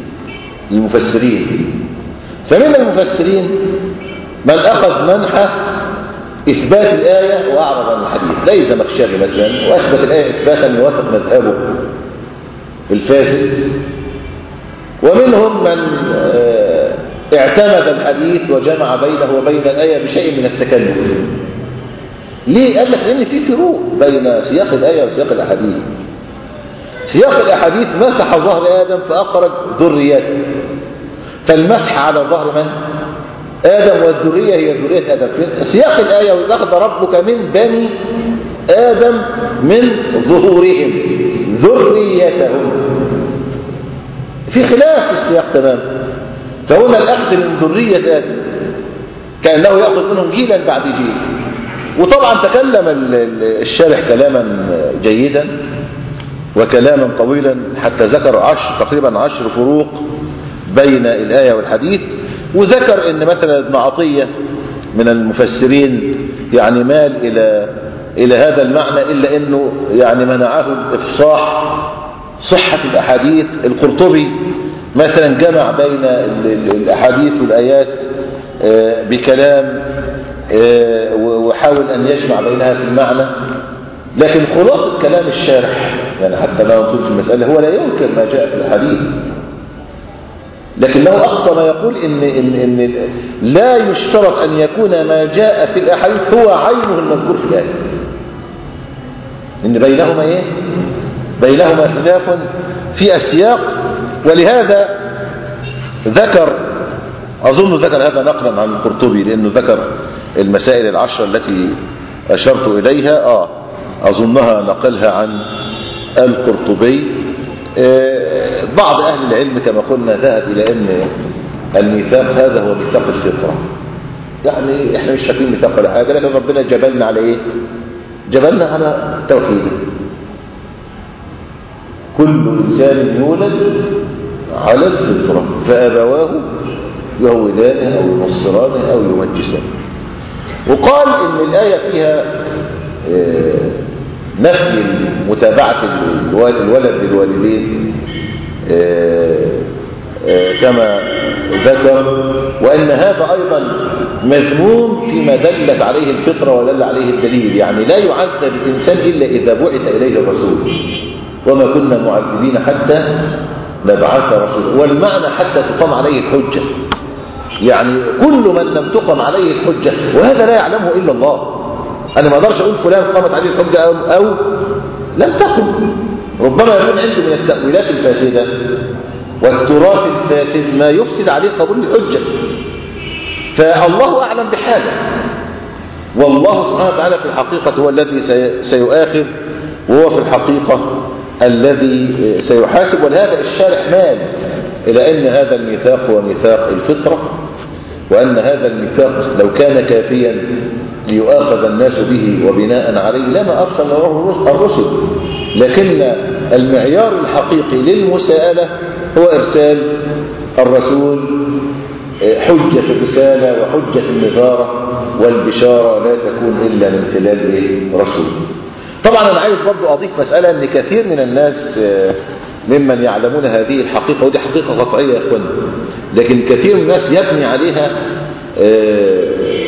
للمفسرين. فمن المفسرين من أخذ منحة إثبات الآية وأعرض عن الحديث، زي الزمخشري مثلا، وأثبت الآية إثباتا يوافق مذهبه الفاسد. ومنهم من اعتمد الحديث وجمع بينه وبين الآية بشيء من التكلف. ليه؟ قال لك لأن في فروق بين سياق الآية وسياق الأحاديث. سياق الأحاديث مسح ظهر آدم فأخرج ذريته، فالمسح على ظهر من؟ آدم، والذرية هي ذرية آدم. سياق الآية وأخذ ربك من بني آدم من ظهورهم ذريتهم، في خلاف في السياق تمام. فهنا الأخذ من ذرية آدم كأنه يأخذ منهم جيلا بعد جيل. وطبعا تكلم الشارح كلاما جيدا وكلاما طويلا حتى ذكر تقريبا 10 فروق بين الآية والحديث. وذكر ان مثلا ابن عطية من المفسرين يعني مال الى هذا المعنى، الا انه يعني منعه الافصاح صحة الاحاديث. القرطبي مثلا جمع بين الاحاديث والايات بكلام وحاول ان يجمع بينها في المعنى. لكن خلاصة كلام الشارح يعني حتى لا نطول في المسألة، هو لا ينكر ما جاء في الحديث، لكنه أقصى ما يقول إن لا يشترط أن يكون ما جاء في الأحاديث هو عينه المذكور في الآية، إن بينهما إيه؟ بينهما خلاف في السياق. ولهذا أظن ذكر هذا نقلا عن القرطبي، لأنه ذكر المسائل 10 التي أشرت إليها أظنها نقلها عن القرطبي. بعض أهل العلم كما قلنا ذهب إلى أن الميثاق هذا هو ميثاق الفطرة، يعني إحنا مش فاكرين ميثاق ولا حاجة، لكن ربنا جبلنا على إيه؟ جبلنا على توحيده. كل إنسان يولد على الفطرة فأبواه يهودانه أو ينصرانه أو يمجسانه. وقال إن الآية فيها نفي متابعة الولد للوالدين كما ذكر، وأن هذا أيضا مذموم فيما دلت عليه الفطرة ودل عليه الدليل. يعني لا يعذب الإنسان إلا إذا بعث إليه الرسول، وما كنا معذبين حتى نبعث رسولا. والمعنى حتى تقام عليه الحجة، يعني كل من لم تقم عليه الحجة، وهذا لا يعلمه إلا الله. أنا ما أقدرش أقول فلان قامت عليه الحجة أو لم تقم. ربما يكون عنده من التأويلات الفاسدة والتراث الفاسد ما يفسد عليه قبول الحجة، فالله أعلم بحاله. والله سبحانه وتعالى في الحقيقة هو الذي سيؤاخذ، وهو في الحقيقة الذي سيحاسب. ولهذا الشارح مال إلى أن هذا الميثاق هو ميثاق الفطرة، وأن هذا الميثاق لو كان كافيا ليؤاخذ الناس به وبناء عليه لما أرسل الرسل. لكن المعيار الحقيقي للمساءلة هو إرسال الرسول، حجة الرسالة وحجة النذارة والبشارة لا تكون إلا من خلال رسول. طبعا أنا عايز برضو أضيف مسألة، أن كثير من الناس ممن يعلمون هذه الحقيقة، ودي حقيقة قطعية يا أخوان، لكن كثير من الناس يبني عليها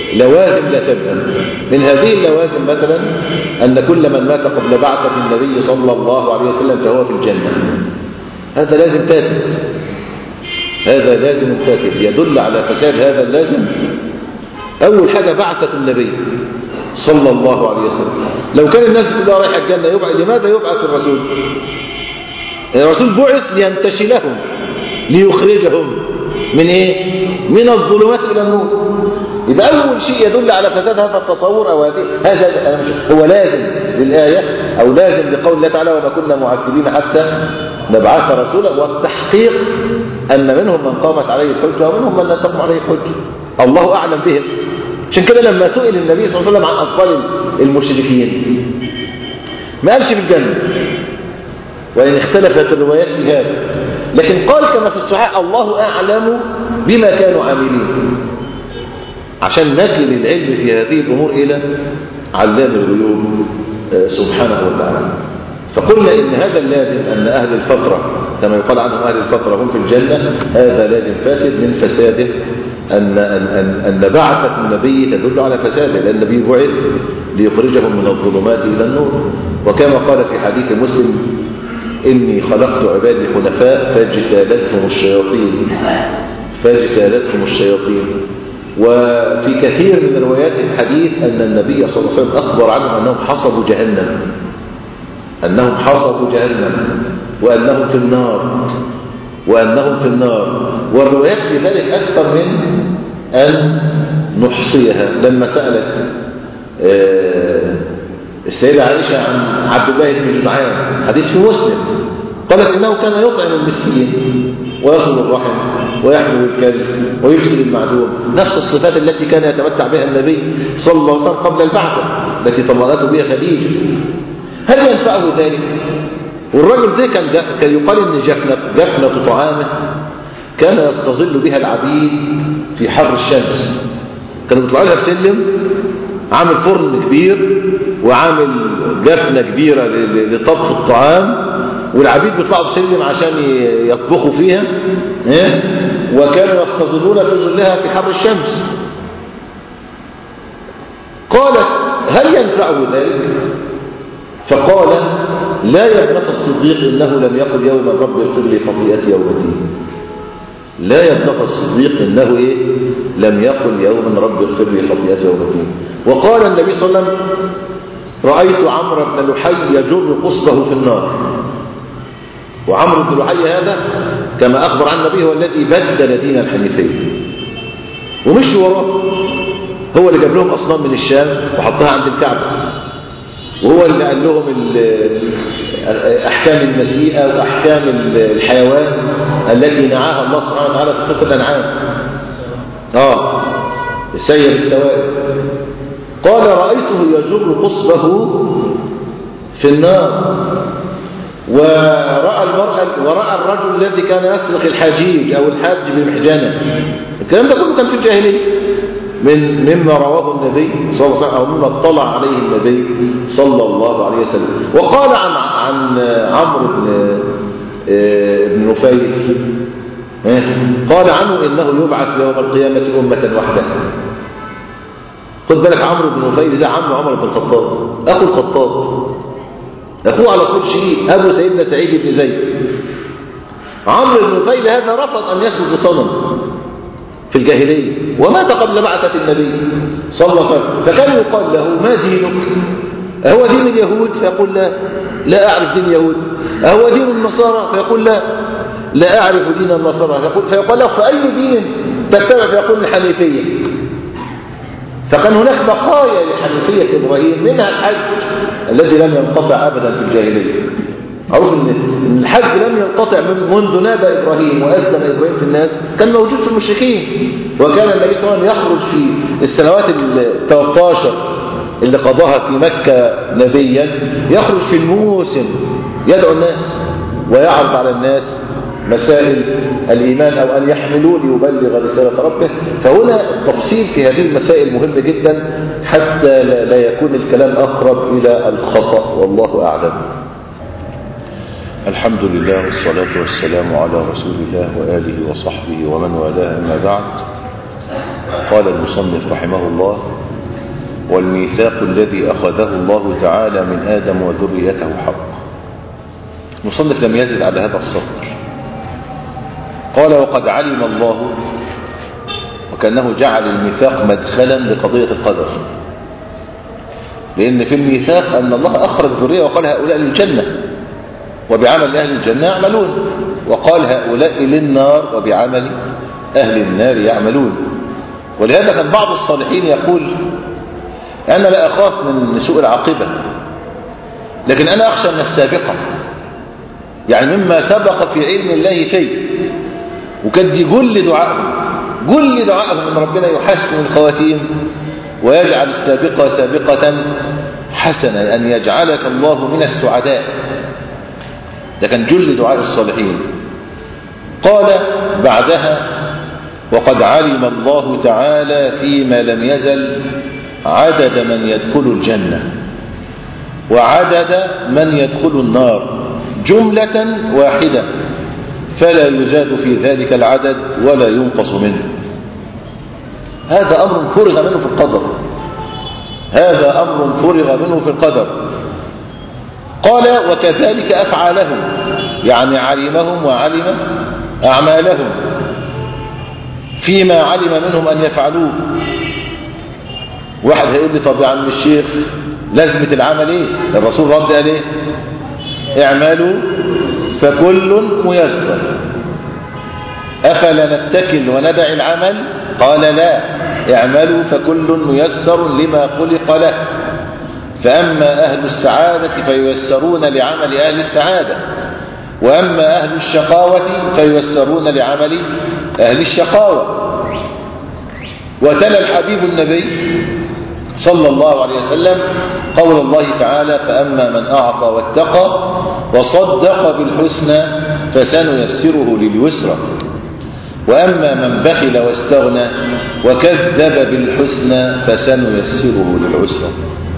لوازم لا تلزم. من هذه اللوازم مثلا أن كل من مات قبل بعثة النبي صلى الله عليه وسلم فهو في الجنة. هذا لازم فاسد، هذا لازم فاسد. يدل على فساد هذا اللازم أول حاجة بعثة النبي صلى الله عليه وسلم. لو كان الناس كلها رايحة الجنة لماذا يبعث الرسول؟ الرسول بعث لينتشلهم ليخرجهم من ايه؟ من الظلمات الى النور. يبقى اول شيء يدل على فساد هذا التصور او هذا هو لازم للايه او لازم لقول الله تعالى وما كنا معذبين حتى نبعث رسولا، والتحقيق ان منهم من قامت عليه الحجه ومنهم من لم تقم عليه الحجه، الله اعلم بهم. عشان كده لما سئل النبي صلى الله عليه وسلم عن اطفال المشركين ما قالش في الجنه، وان اختلفت الروايات في هذا، لكن قال كما في الصحيح الله اعلم بما كانوا عاملين، عشان نكل العلم في هذه الامور الى علام الغيوب سبحانه وتعالى. فقلنا ان هذا اللازم ان اهل الفتره كما يقال عنهم اهل الفتره هم في الجنه، هذا لازم فاسد من فساده ان بعثه النبي تدل على فساده، لان النبي بعث ليخرجهم من الظلمات الى النور. وكما قال في حديث مسلم إني خلقت عبادي حنفاء فاجتالتهم الشياطين. وفي كثير من روايات الحديث أن النبي صلى الله عليه وسلم أخبر عنهم أنهم حصبوا جهنم وأنهم في النار والروايات في ذلك أكثر من أن نحصيها. لما سألت السيدة عائشة عن عبد الله بن جدعان حديث في مسلم، قالت إنه كان يطعم المسكين ويصل الرحم ويحمل الكلب ويرسل المعدوم، نفس الصفات التي كان يتمتع بها النبي صلى الله عليه وسلم قبل البعثة التي طمأنته بها خديجة. هل ينفعه ذلك؟ والرجل ده كان يقال إن جفنة طعامه كان يستظل بها العبيد في حر الشمس. كانوا بيطلعوا لها بسلم عامل فرن كبير وعامل جفنة كبيرة لطبخ الطعام، والعبيد بيطلعوا بسلم عشان يطبخوا فيها، وكانوا يستظلون في ظلها في حر الشمس. قالت هل ينفعه ذلك؟ فقال لا يا ابنة الصديق إنه لم يقل يوما رب اغفر لي خطيئتي يوم الدين. لا يا ابنة الصديق إنه لم يقل يوما رب اغفر لي خطيئتي يوم الدين. وقال النبي صلى الله عليه وسلم رأيت عمرو بن لحي يجر قصده في النار. وعمرو بن لحي هذا كما أخبر عن النبي هو الذي بدل دين الحنيفية ومشي وراه، هو اللي جاب لهم أصنام من الشام وحطها عند الكعبة، وهو اللي قال لهم أحكام النسيئة وأحكام الحيوان التي نعاها الله سبحانه وتعالى في سورة الأنعام، السير السوائل. قال رأيته يجر قصبه في النار، ورأى الرجل الذي كان يسرق الحجيج أو الحاج بمحجنة. الكلام ده كله كان في الجاهلية مما رواه النبي صلى الله عليه وسلم أو مما اطلع عليه النبي صلى الله عليه وسلم. وقال عن عمرو بن نفيل قال عنه إنه يبعث يوم القيامة أمة وحده. خد بالك عمرو بن نفيل ده عم عمر بن الخطاب أخو الخطاب، أخوه على كل شيء، أبو سيدنا سعيد بن زيد. عمرو بن نفيل هذا رفض أن يسجد لصنم في الجاهلية ومات قبل بعثة النبي صلى الله عليه وسلم. فكان يقال له ما دينك؟ أهو دين اليهود؟ فيقول لا أعرف دين اليهود. أهو دين النصارى؟ فيقول لا أعرف دين النصارى. فيقول له فأي دين تتبع؟ فيقول الحنيفية. فكان هناك بقايا لحنيفية إبراهيم منها الحج الذي لم ينقطع أبدا في الجاهلية. معروف ان الحج لم ينقطع منذ نادى إبراهيم وأذن إبراهيم في الناس، كان موجود في المشركين. وكان النبي صلى الله عليه وسلم يخرج في السنوات 13 اللي قضاها في مكة نبيا، يخرج في الموسم يدعو الناس ويعرض على الناس مسائل الإيمان أو أن يحملوا ليبلغ رسالة ربه. فهنا التفصيل في هذه المسائل مهم جدا حتى لا يكون الكلام أقرب إلى الخطأ، والله أعلم. الحمد لله والصلاة والسلام على رسول الله وآله وصحبه ومن والاه، أما بعد. قال المصنف رحمه الله: والميثاق الذي أخذه الله تعالى من آدم وذريته حق. المصنف لم يزد على هذا السطر، قال: وقد علم الله، وكأنه جعل الميثاق مدخلا لقضية القدر، لأن في الميثاق أن الله أخرج ذرية وقال: هؤلاء للجنة وبعمل أهل الجنة يعملون، وقال: هؤلاء للنار وبعمل أهل النار يعملون. ولهذا كان بعض الصالحين يقول: أنا لا أخاف من سوء العاقبة، لكن أنا أخشى من السابقة، يعني مما سبق في علم الله في، وكان دي كل دعائهم أن ربنا يحسن الخواتيم ويجعل السابقة سابقة حسنة، أن يجعلك الله من السعداء. ده كان جل دعاء الصالحين. قال بعدها: وقد علم الله تعالى فيما لم يزل عدد من يدخل الجنة وعدد من يدخل النار جملة واحدة، فلا يزاد في ذلك العدد ولا ينقص منه. هذا أمر فرغ منه في القدر، هذا أمر فرغ منه في القدر. قال: وكذلك أفعالهم، يعني علمهم وعلم أعمالهم فيما علم منهم أن يفعلوه. واحد هيقول لي: طب يا عم الشيخ لازمة العمل ايه؟ الرسول رد قال ايه؟ اعملوا فكل ميسر، أفلا نتكل وندع العمل؟ قال: لا، اعملوا فكل ميسر لما خلق له، فأما أهل السعادة فييسرون لعمل أهل السعادة، وأما أهل الشقاوة فييسرون لعمل أهل الشقاوة. وتلا الحبيب النبي صلى الله عليه وسلم قول الله تعالى: فأما من أعطى واتقى وصدق بالحسنى فسنيسره لليسرى، وأما من بخل واستغنى وكذب بالحسنى فسنيسره للعسرى.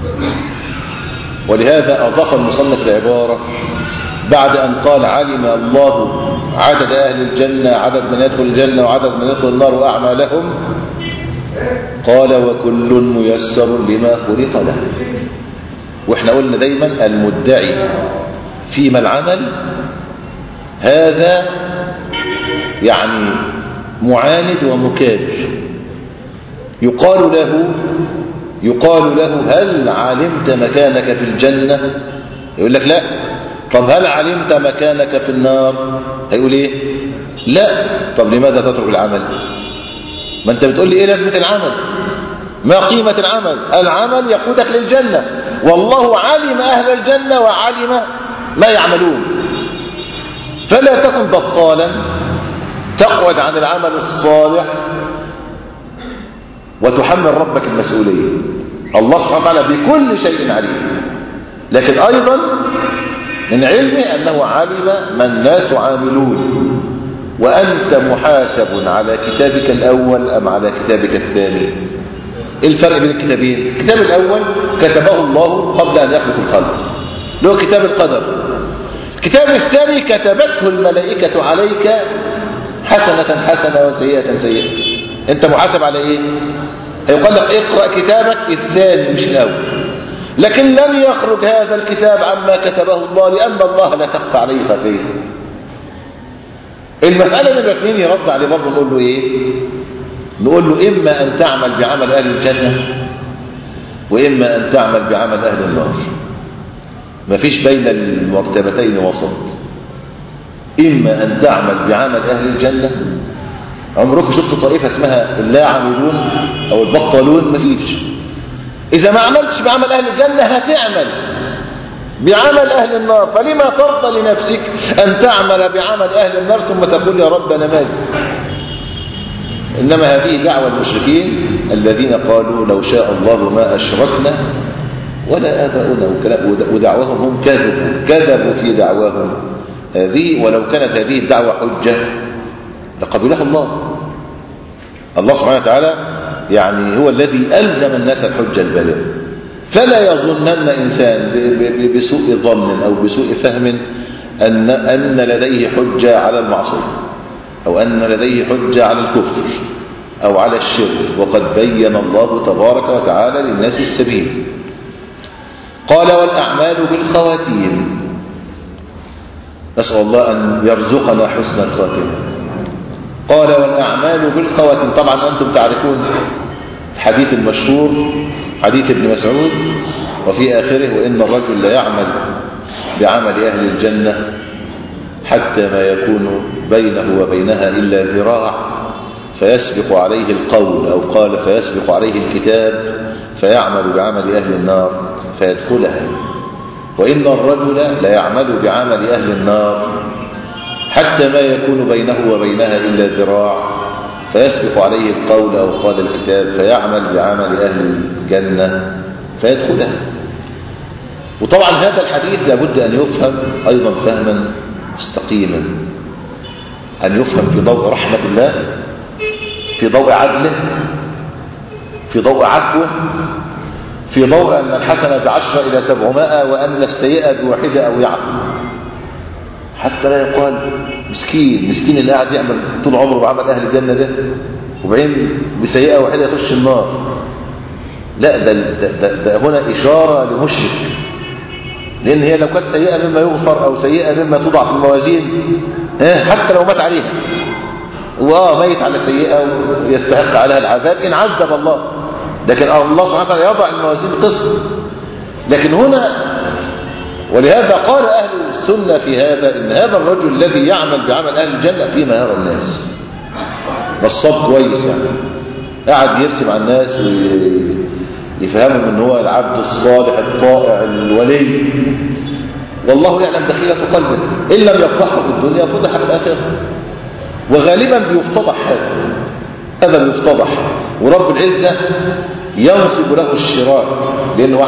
ولهذا أضاف المصنف العبارة بعد أن قال: علم الله عدد أهل الجنة، عدد من يدخل الجنة وعدد من يدخل النار وأعمالهم، قال: وكل ميسر لما خلق له. واحنا قلنا دايما المدعي فيما العمل هذا يعني معاند ومكابر، يقال له: هل علمت مكانك في الجنة؟ يقول لك: لا. طب هل علمت مكانك في النار؟ هيقول ايه؟ لا. طب لماذا تترك العمل؟ ما انت بتقول لي ايه لازمة العمل؟ ما قيمة العمل؟ العمل يقودك للجنة، والله علم أهل الجنة وعلم ما يعملون. فلا تكن بطالا تقعد عن العمل الصالح وتحمل ربك المسؤولية. الله سبحانه وتعالى بكل شيء عليم، لكن أيضا من علمه أنه علم ما الناس عاملون، وأنت محاسب على كتابك الأول أم على كتابك الثاني. إيه الفرق بين الكتابين؟ الكتاب الأول كتبه الله قبل أن يخلق الخلق، له كتاب القدر. الكتاب الثاني كتبته الملائكة عليك حسنة حسنة وسيئة سيئة. أنت محاسب على إيه؟ هيقول لك: اقرأ كتابك الثاني مش الأول. لكن لن يخرج هذا الكتاب عما كتبه الله، لأن الله لا تخفى عليه خفيه. المسألة نمرة 2 يرد عليه برضه، نقول له ايه؟ نقول له: إما أن تعمل بعمل أهل الجنة وإما أن تعمل بعمل أهل النار، مفيش بين المرتبتين وسط. إما أن تعمل بعمل أهل الجنة، عمركم شفتوا طائفة اسمها اللا عاملون أو البطلون؟ مفيش. إذا ما عملتش بعمل أهل الجنة هتعمل بعمل أهل النار، فلما ترضى لنفسك أن تعمل بعمل أهل النار ثم تقول: يا رب أنا مالي؟ إنما هذه دعوة المشركين الذين قالوا: لو شاء الله ما أشركنا ولا آباؤنا، ودعوهم هم كذبوا في دعواهم هذه. ولو كانت هذه الدعوة حجة لقبلها الله سبحانه وتعالى، يعني هو الذي ألزم الناس الحجة البالغة. فلا يظنن إنسان بسوء ظن أو بسوء فهم أن لديه حجة على المعصية، أو أن لديه حجة على الكفر، أو على الشرك، وقد بين الله تبارك وتعالى للناس السبيل. قال والأعمال بالخواتيم، نسأل الله أن يرزقنا حسن الخاتمة. قال والأعمال بالخواتيم، طبعا أنتم تعرفون الحديث المشهور حديث ابن مسعود وفي آخره وإن الرجل لا يعمل بعمل أهل الجنة حتى ما يكون بينه وبينها إلا ذراع فيسبق عليه القول، أو قال فيسبق عليه الكتاب فيعمل بعمل أهل النار فيدخلها. وإن الرجل لا يعمل بعمل أهل النار حتى ما يكون بينه وبينها إلا ذراع فيسبق عليه القول، أو قال الكتاب فيعمل بعمل أهل الجنة فيدخلها. وطبعا هذا الحديث لابد أن يفهم أيضا فهما مستقيما، أن يفهم في ضوء رحمة الله، في ضوء عدله، في ضوء عفوه، في ضوء أن الحسنة ب10 إلى 700 وأن السيئة ب1 أو يعفو، حتى لا يقال مسكين اللي قاعد يعمل طول عمره بعمل أهل الجنة ده وبعدين بسيئة 1 يخش النار. لا، ده هنا إشارة لمشرك، لأن هي لو كانت سيئة مما يغفر أو سيئة مما توضع في الموازين حتى لو مات عليها ميت على سيئة ويستحق عليها العذاب إن عذب الله، لكن الله سبحانه وتعالى يضع الموازين قسط. لكن هنا ولهذا قال أهل السنة في هذا إن هذا الرجل الذي يعمل بعمل أهل الجنة فيما يرى الناس نصاب كويس، يعني قاعد يرسم على الناس ويفهمهم ان هو العبد الصالح الطائع الولي، والله يعلم دخيلة قلبه. إن لم يفضحه في الدنيا فضح في الآخرة، وغالبا بيفتضح هذا بيفتضح، ورب العزة ينصب له الشراك لأنه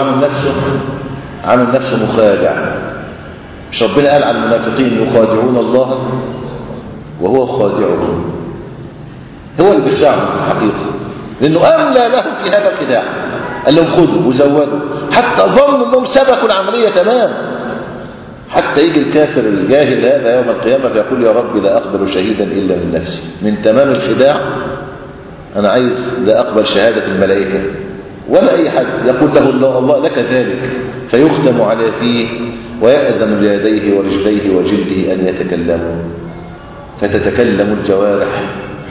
عامل نفسه مخادع. مش ربنا قال عن المنافقين يخادعون الله وهو خادعهم؟ هو اللي بيخدعهم في الحقيقة، لأنه أملى له في هذا الخداع، قال لهم خذوا وزودوا حتى ظنوا أنهم سبكوا العملية تمام، حتى يجي الكافر الجاهل هذا يوم القيامة فيقول يا رب لا أقبل شهيدا إلا من نفسي. من تمام الخداع أنا عايز لا أقبل شهادة الملائكة ولا أي حد، يقول له الله لك ذلك، فيختم على فيه ويأذن بيديه ورجليه وجلده أن يتكلموا، فتتكلم الجوارح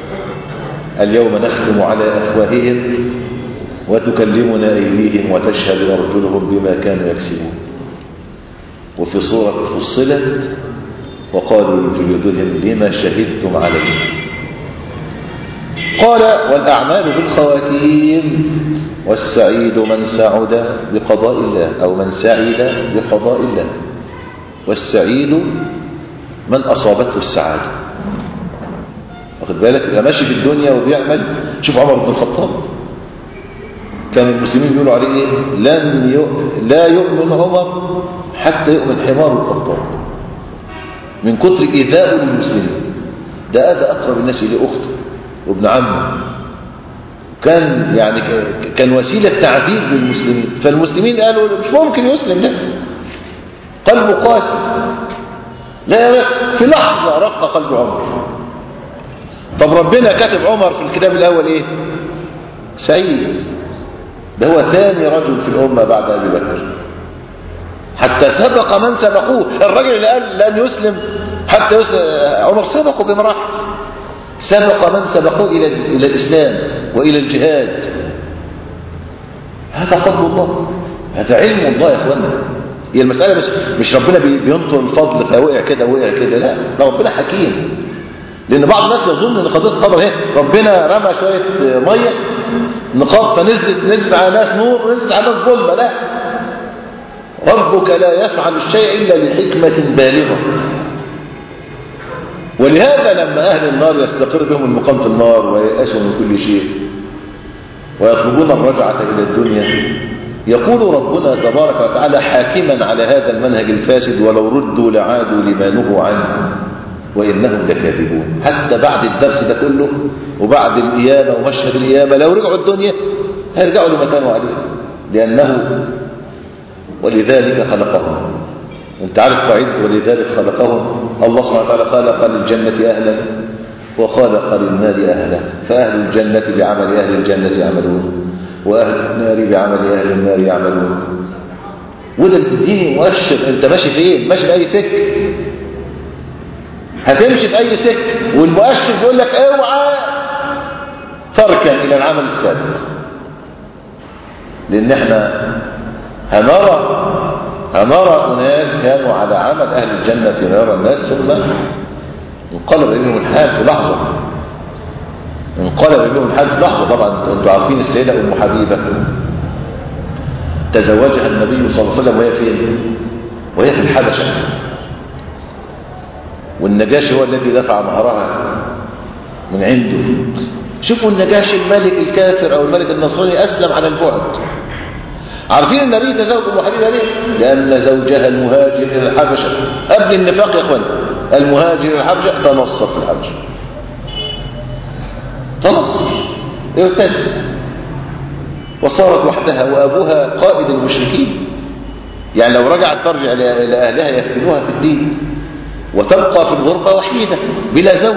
اليوم نختم على أفواههم وتكلمنا أيديهم وتشهد أرجلهم بما كانوا يكسبون. وفي سورة فصلت وقالوا لجلودهم لما شهدتم علينا. قال والأعمال بالخواتيم، والسعيد من سعد بقضاء الله أو من سعد بقضاء الله، والسعيد من أصابته السعادة. واخد بالك؟ يبقى ماشي في الدنيا وبيعمل. شوف عمر بن الخطاب كان المسلمين بيقولوا عليه ايه؟ لا يؤمن عمر حتى يؤمن حمار الخطاب، من كتر إيذاءه للمسلمين. ده أذى أقرب الناس إليه أخته وابن عمه، كان وسيلة تعذيب للمسلمين. فالمسلمين قالوا مش ممكن يسلم ده، قلبه قاسي، لا في لحظة رق قلب عمر. طب ربنا كتب عمر في الكتاب الأول ايه؟ سعيد. ده هو ثاني رجل في الأمة بعد أبي بكر، حتى سبق من سبقوه. الرجل اللي قال لن يسلم حتى يسلم عمر سبقه بمراحل، سبق من سبقوه إلى الإسلام وإلى الجهاد. هذا فضل الله، هذا علم الله يا اخوانا. هي المسألة مش ربنا بينطر الفضل فوقع كده وقع كده، لا، ده ربنا حكيم. لأن بعض الناس يظن ان قضية القدر ايه؟ ربنا رمى شوية مية نقاط فنزل على ناس نور ونزل على ناس ظلمة. لا، ربك لا يفعل الشيء إلا لحكمة بالغة. ولهذا لما أهل النار يستقر بهم المقام في النار وييأسوا من كل شيء ويطلبون الرجعة إلى الدنيا، يقول ربنا تبارك وتعالى حاكما على هذا المنهج الفاسد ولو ردوا لعادوا لما نهوا عنه وإنهم لكاذبون. حتى بعد الدرس ده كله وبعد القيامة ومشهد القيامة لو رجعوا الدنيا هيرجعوا لما كانوا عليه، لأنه ولذلك خلقهم. انت عارف قاعدة ولذلك خلقهم؟ الله سبحانه وتعالى خلق للجنة أهلا وخلق للنار أهله، فأهل الجنة بعمل أهل الجنة يعملون، وأهل النار بعمل أهل النار يعملون. وده تديني مؤشر انت ماشي فين، ماشي في اي سكه، هتمشي في اي سكه، والمؤشر بيقول لك اوعى تركن الى العمل السابق، لان احنا هنرى اناس كانوا على عمل اهل الجنه في نار الناس ثم انقلب اليهم الحال في لحظه، انقلب اليهم الحال في لحظه. طبعا انتوا عارفين السيده ام حبيبه تزوجها النبي صلى الله عليه وسلم وهي فين؟ وهي في الحبشة، والنجاشي هو الذي دفع مهرها من عنده. شوفوا النجاشي الملك الكافر أو الملك النصراني أسلم على البعد. عارفين النبي تزوج أم حبيبة ليه؟ لأن زوجها المهاجر إلى الحبشة قبل النفاق يا أخوان، المهاجر إلى الحبشة تنصر في الحبشة، تنصر ارتد وصارت وحدها وأبوها قائد المشركين. يعني لو رجعت ترجع إلى أهلها يفتنوها في الدين وتبقى في الغربة وحيدة بلا زوج.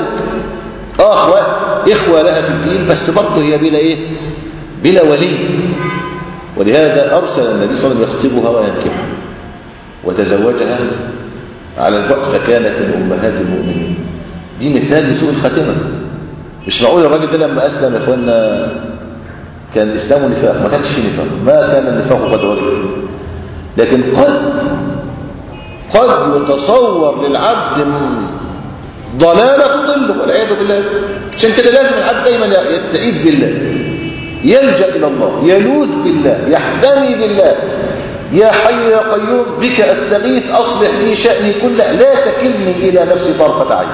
إخوة لها في الدين بس برضه هي بلا إيه؟ بلا ولي. ولهذا أرسل النبي صلى الله عليه وسلم يخطبها وينكحها وتزوجها على الوقت، فكانت من أمهات المؤمنين. دي مثال لسوء الخاتمة. مش معقول الراجل ده لما أسلم يا إخواننا كان الإسلام نفاق، ما كانش فيه نفاق، ما كان النفاق قد ورد، لكن قد يتصور للعبد ضلالة تضله والعياذ بالله. عشان كده لازم العبد دايما يستعيذ بالله، يلجأ إلى الله، يلوذ بالله، يحتمي بالله. يا حي يا قيوم بك أستغيث أصلح لي شأني كله لا تكلني إلى نفسي طرفة عين.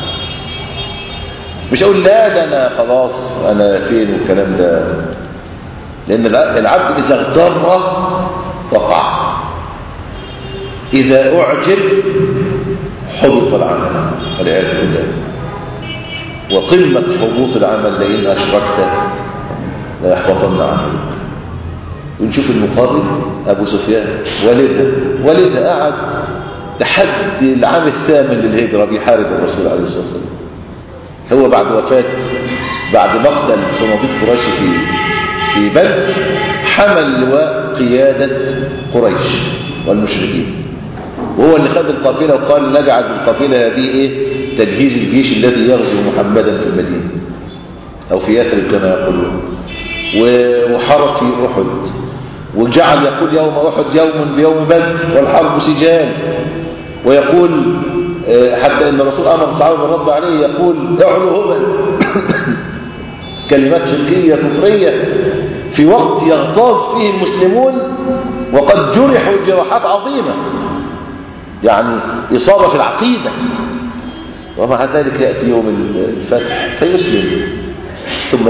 مش أقول لا ده أنا خلاص أنا فين والكلام ده، لأن العبد إذا اغتر وقع، إذا أعجب حبط العمل والعياذ بالله. وقمة حبوط العمل لئن أشركت لا يحبطن عملك. ونشوف المقابل أبو سفيان والدها قعد لحد العام الثامن للهجرة بيحارب الرسول عليه الصلاة والسلام. هو بعد مقتل صناديد قريش في بدر حمل لواء قيادة قريش والمشركين، وهو اللي خد القافلة وقال نجعل القافلة هذه ايه؟ تجهيز الجيش الذي يغزو محمدا في المدينة او في يثرب كما يقولون. وحرب في احد، وجعل يقول يوم احد يوم بيوم بدر والحرب سجال، ويقول حتى ان الرسول امر الصحابه بالرد عليه يقول اعلوا هبل كلمات شركيه كفريه في وقت يغتاظ فيه المسلمون وقد جرحوا جراحات عظيمه، يعني اصابه في العقيده. ومع ذلك ياتي يوم الفتح فيسلم، ثم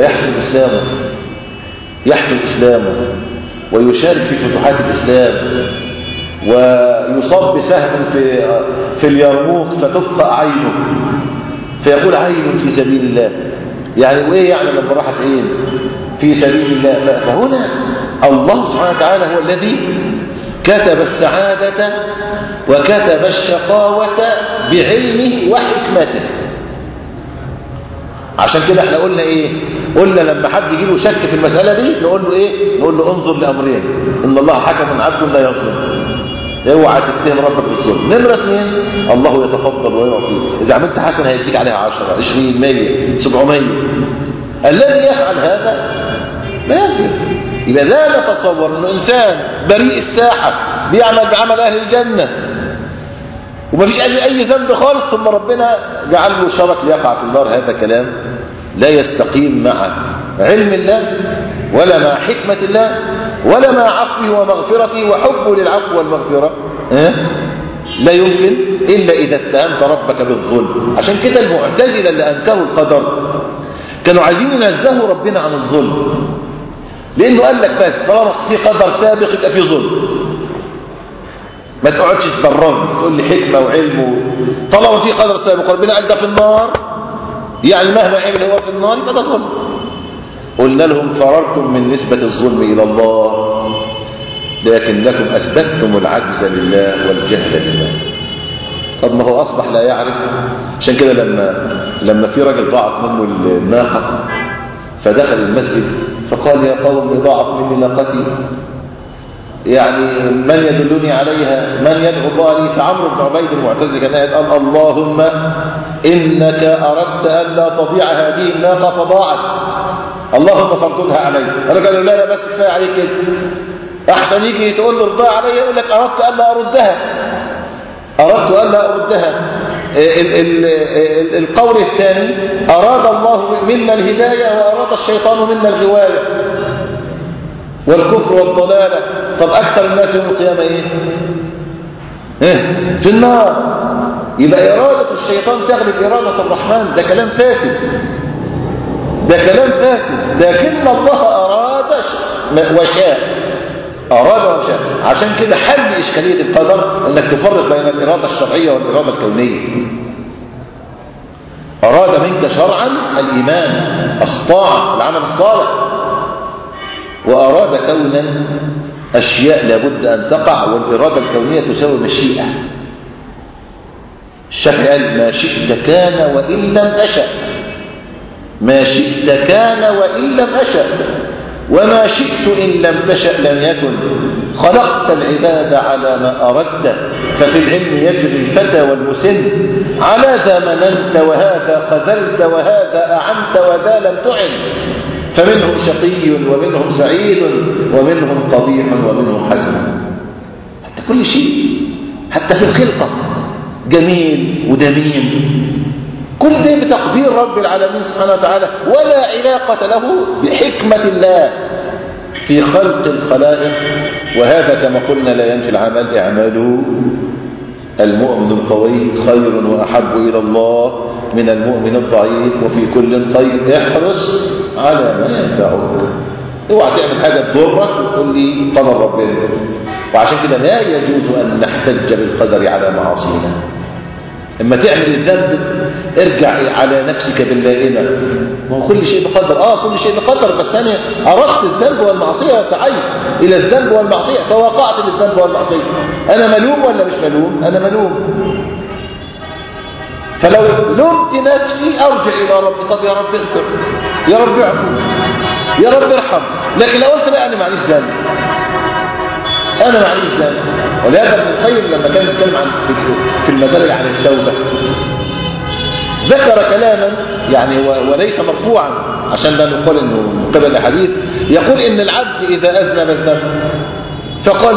يحسن اسلامه ويشارك في فتوحات الاسلام، ويصاب بسهم في اليرموك فتفقأ عينه فيقول عين في سبيل الله. يعني وايه يعني لما راحت عين في سبيل الله؟ فهنا الله سبحانه وتعالى هو الذي كتب السعادة وكتب الشقاوة بعلمه وحكمته. عشان كده احنا قلنا ايه؟ قلنا لما حد يجي له شك في المسألة دي نقول له ايه؟ نقول له انظر لأمرين: ان الله حكم عبد لا يظلم، اوعى تتهم ربك بالظلم. نمرة 2: الله يتفضل ويعطي، اذا عملت حسنة هيديك عليها 10 20 100 700. الذي يفعل هذا لا يظلم. يبقى لا نتصور انه انسان بريء الساحة بيعمل بعمل اهل الجنة ومفيش اي ذنب خالص ثم ربنا جعل له شرك ليقع في النار. هذا كلام لا يستقيم مع علم الله ولا مع حكمة الله ولا مع عفوه ومغفرته وحبه للعفو والمغفرة. لا يمكن إلا إذا اتهمت ربك بالظلم. عشان كده المعتزلة اللي أنكروا القدر كانوا عايزين ينزهوا ربنا عن الظلم، لأنه قال لك بس طالما في قدر سابق يبقى في ظلم، ما تقعدش تبررني تقول لي حكمة وعلم طالما في قدر سابق ربنا قال ده في النار، يعني مهما عمل هو في النار يبقى ده ظلم. قلنا لهم فررتم من نسبة الظلم إلى الله لكنكم أثبتتم العجز لله والجهل لله. طب ما هو أصبح لا يعرف. عشان كده لما في راجل ضاعت منه الناقة فدخل المسجد فقال يا قوم ضاعت مني ناقتي، يعني من يدلني عليها، من يدعو الله لي؟ فعمرو بن عبيد المعتزلي كان قال اللهم إنك أردت أن لا تضيع هذه الناقة فضاعت، اللهم فرددها علي. أنا قال له لا بس كفاية عليك كده، أحسن يجي تقول له ارضاها علي يقول لك أردت أن لا أردها، أردت أن لا أردها. القول الثاني أراد الله منا الهداية وأراد الشيطان منا الغواية والكفر والضلالة. طب أكثر الناس يوم القيامة إيه؟ في النار. يبقى إرادة الشيطان تغلب إرادة الرحمن، ده كلام فاسد، ده كلام فاسد. لكن الله أراد وشاء، أراد وشاء. عشان كده حل إشكالية القدر أنك تفرق بين الإرادة الشرعية والإرادة الكونية. أراد منك شرعا الإيمان، الطاعة، العمل الصالح، وأراد كونا أشياء لابد أن تقع، والإرادة الكونية تساوي مشيئة. الشافعي قال ما شئت كان وإن لم أشأ، ما شئت كان وإن لم أشأ، وما شئت إن لم تشأ لم يكن. خلقت العباد على ما أردت، ففي العلم يجري الفتى والمسن، على ذا مننت وهذا خذلت وهذا أعنت وذا لم تعن. فمنهم شقي ومنهم سعيد ومنهم قبيح ومنهم حسن. حتى كل شيء، حتى في الخلقة جميل ودميم، كل ده بتقدير رب العالمين سبحانه وتعالى، ولا علاقة له بحكمة الله في خلق الخلائق. وهذا كما قلنا لا ينفي العمل. اعملوا المؤمن القوي خير وأحب إلى الله من المؤمن الضعيف، وفي كل خير. احرص على ما ينفعك، اوعى تعمل حاجة تضرك وتقول لي قدر ربنا. وعشان كده لا يجوز أن نحتج بالقدر على معاصينا. لما تعمل الذنب ارجع على نفسك باللائمة، ما هو كل شيء بقدر. كل شيء بقدر، بس أنا أردت الذنب والمعصية وسعيت إلى الذنب والمعصية فوقعت للذنب والمعصية. أنا ملوم ولا مش ملوم؟ أنا ملوم. فلو لمت نفسي أرجع إلى ربي، طب يا رب اغفر، يا رب اعفو، يا رب ارحم. لكن لو قلت لا أنا معليش ذنب، أنا معليش ذنب. ولهذا ابن القيم لما كان يتكلم عن في المدارج عن التوبة ذكر كلاما يعني وليس مرفوعا عشان لا نقول انه من قبل الحديث. يقول ان العبد اذا اذنب الذنب فقال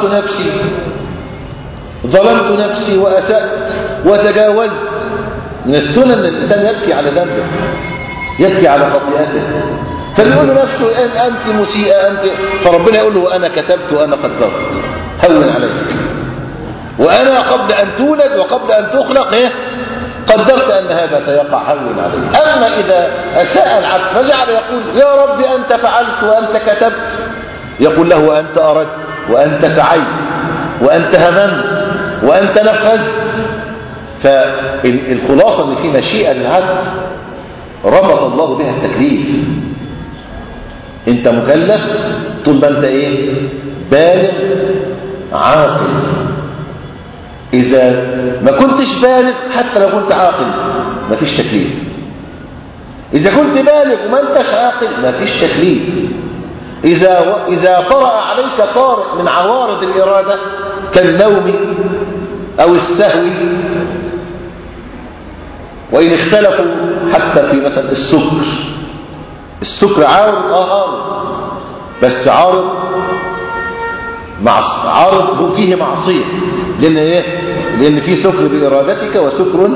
ظلمت نفسي واسأت وتجاوزت. من السنن ان الانسان يبكي على ذنبه، يبكي على خطيئته، فبيقول نفسه ان انت مسيئة انت، فربنا يقول له انا كتبت وانا قدرت، هون عليك، وانا قبل ان تولد وقبل ان تخلق قدرت ان هذا سيقع، هون عليك. اما اذا اساء العبد فجعل يقول يا رب انت فعلت وانت كتبت، يقول له انت اردت وانت سعيت وانت هممت وانت نفذت. فالخلاصه ان في مشيئه للعبد ربط الله بها التكليف. انت مكلف طول ما انت بالغ عاقل. اذا ما كنتش بالغ حتى لو كنت عاقل ما فيش تكليف. اذا كنت بالغ وما انتش عاقل ما فيش تكليف. اذا طرأ عليك طارئ من عوارض الاراده كالنوم او السهو، وان اختلفوا حتى في مثلا السكر عارض عارض، بس عارض فيه معصية، لأن في سكر بإرادتك وسكر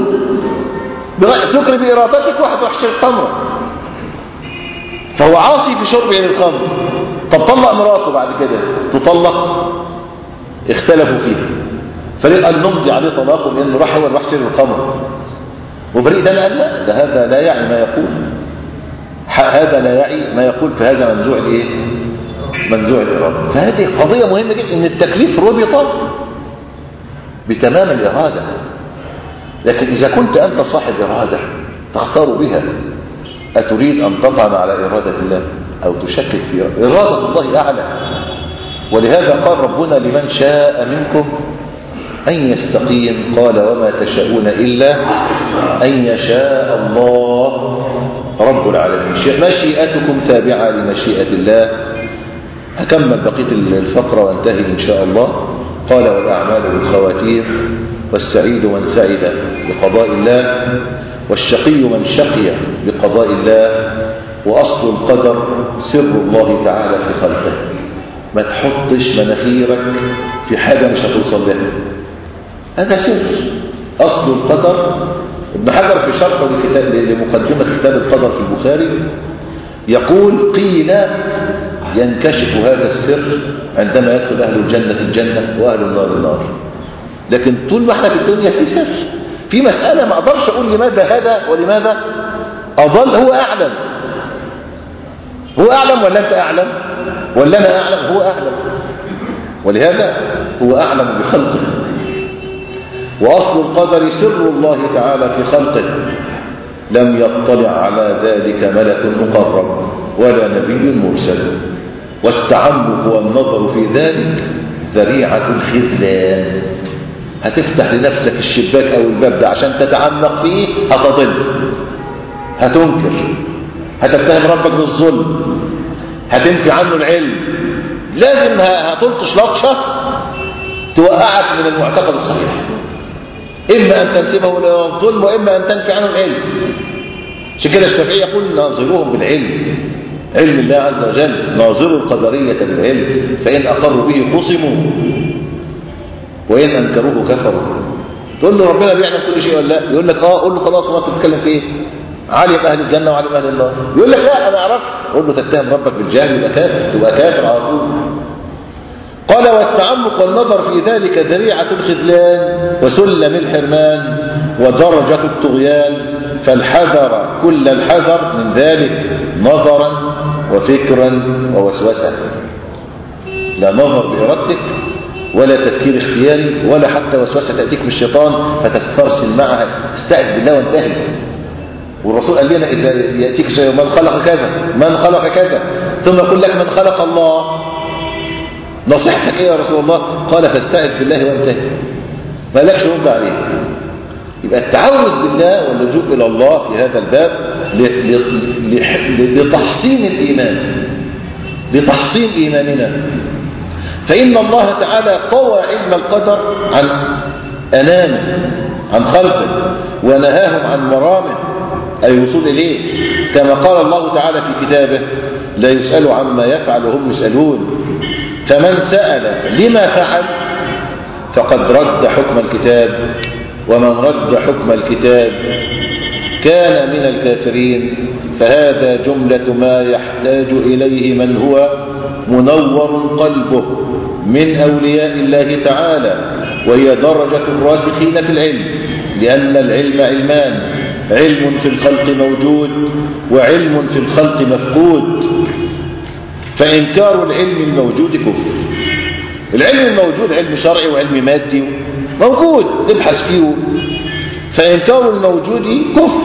بإرادتك. واحد راح شرب خمرة فهو عاصي في شربه للخمر، طب طلق مراته بعد كده تطلق، اختلفوا فيها، فقال نمضي عليه طلاقه لأنه راح شرب الخمر، وبريء ده قال لا، ده هذا لا يعي ما يقول، هذا لا يعي ما يقول، فهذا منزوع الإرادة. فهذه قضية مهمة جدا، ان التكليف ربط بتمام الإرادة. لكن إذا كنت أنت صاحب إرادة تختار بها، أتريد أن تطعن على إرادة الله أو تشكك في إرادة الله أعلى. ولهذا قال ربنا لمن شاء منكم أن يستقيم. قال وما تشاءون إلا أن يشاء الله رب العالمين. مشيئتكم تابعة لمشيئة الله. هكمل بقية الفقرة وانتهي إن شاء الله. قال والأعمال بالخواتيم، والسعيد من سعد بقضاء الله، والشقي من شقي بقضاء الله، وأصل القدر سر الله تعالى في خلقه. ما تحطش مناخيرك في حاجة مش هتوصل لها، هذا سر. أصل القدر. ابن حجر في شرح لمقدمة كتاب القدر في البخاري يقول قيل ينكشف هذا السر عندما يدخل أهل الجنة الجنة وأهل النار النار. لكن طول ما احنا في الدنيا في سر، في مسألة ما أقدرش أقول لماذا هذا ولماذا أضل. هو أعلم، هو أعلم ولا أنت أعلم ولا أنا أعلم؟ هو أعلم، ولهذا هو أعلم بخلقه. وأصل القدر سر الله تعالى في خلقه، لم يطلع على ذلك ملك مقرب ولا نبي مرسل. والتعمق والنظر في ذلك ذريعة الخذلان. هتفتح لنفسك الشباك أو الباب ده عشان تتعمق فيه، هتضل، هتنكر، هتتهم ربك بالظلم، هتنفي عنه العلم. لازم هتلطش لطشة توقعك من المعتقد الصحيح، إما أن تنسبه إلى الظلم وإما أن تنفي عنه العلم. عشان كده الشافعي يقول ناظروهم بالعلم، علم الله عز وجل. ناظروا القدرية بالعلم، فإن أقروا به خصموا وإن أنكروه كفروا. تقول له ربنا بيعلم كل شيء ولا لا؟ يقول لك قول له خلاص، ما انت بتتكلم في ايه؟ علم أهل الجنة وعلم أهل النار. يقول لك لا أنا أعرف. قول له تتهم ربك بالجهل يبقى كافر، تبقى كافر على طول. قال والتعمق والنظر في ذلك ذريعة الخذلان وسلم الحرمان ودرجة الطغيان، فالحذر كل الحذر من ذلك نظرا وفكرا ووسوسة. لا نظر بإرادتك ولا تفكير اختياري ولا حتى وسوسة تأتيك من الشيطان فتسترسل معها. استعذ بالله وانتهي. والرسول قال لنا إذا يأتيك شيء من خلق كذا من خلق كذا ثم يقول لك من خلق الله، نصيحتك ايه يا رسول الله؟ قال فاستعذ بالله وانتهي، ما لكش رد عليه. يبقى التعوذ بالله واللجوء إلى الله في هذا الباب لتحصين الإيمان، لتحصين إيماننا. فإن الله تعالى طوى علم القدر عن أنامه، عن خلقه، ونهاهم عن مرامه أي الوصول إليه، كما قال الله تعالى في كتابه لا يسأل عما يفعل وهم يسألون. فمن سأل لما فعل فقد رد حكم الكتاب، ومن رد حكم الكتاب كان من الكافرين. فهذا جملة ما يحتاج إليه من هو منور قلبه من أولياء الله تعالى، وهي درجة الراسخين في العلم، لأن العلم علمان: علم في الخلق موجود وعلم في الخلق مفقود. فإنكار العلم الموجود كفر. العلم الموجود علم شرعي وعلم مادي موجود نبحث فيه، فإنكار الموجود كفر،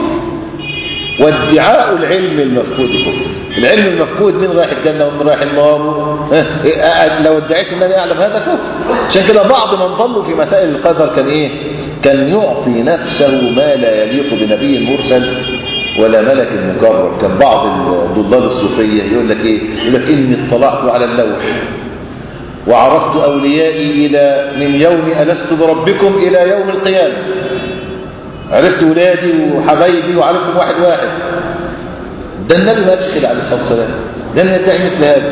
وادعاء العلم المفقود كفر. العلم المفقود من رايح الجنة ومن رايح النار، لو ادعيت ان انا اعلم هذا كفر. عشان كده بعض من ظلوا في مسائل القدر كان ايه؟ كان يعطي نفسه ما لا يليق بنبي مرسل ولا ملك مقرب. كان بعض الضلال الصوفية يقول لك ايه؟ يقول لك اني اطلعت على اللوح وعرفت اوليائي الى من يوم ألست بربكم الى يوم القيامة. عرفت ولادي وحبايبي وعرفهم واحد واحد. ده النبي ما يدخل عليه الصلاة والسلام، لن يدعي مثل هذا.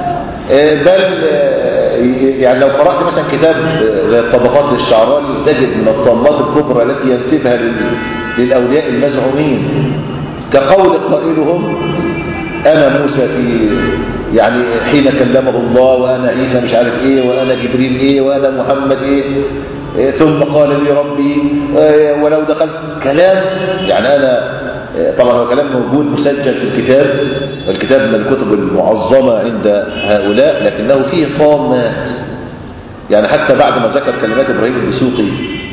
بل يعني لو قرأت مثلا كتاب زي الطبقات للشعراني تجد من الطامات الكبرى التي ينسبها للأولياء المزعومين كقول قائلهم أنا موسى في يعني حين كلمه الله، وأنا عيسى مش عارف إيه، وأنا جبريل إيه، وأنا محمد إيه، ثم قال لي ربي ولو دخلت كلام. يعني أنا طبعا هو كلام موجود مسجل في الكتاب، والكتاب من الكتب المعظمة عند هؤلاء، لكنه فيه طامات. يعني حتى بعد ما ذكر كلمات إبراهيم الدسوقي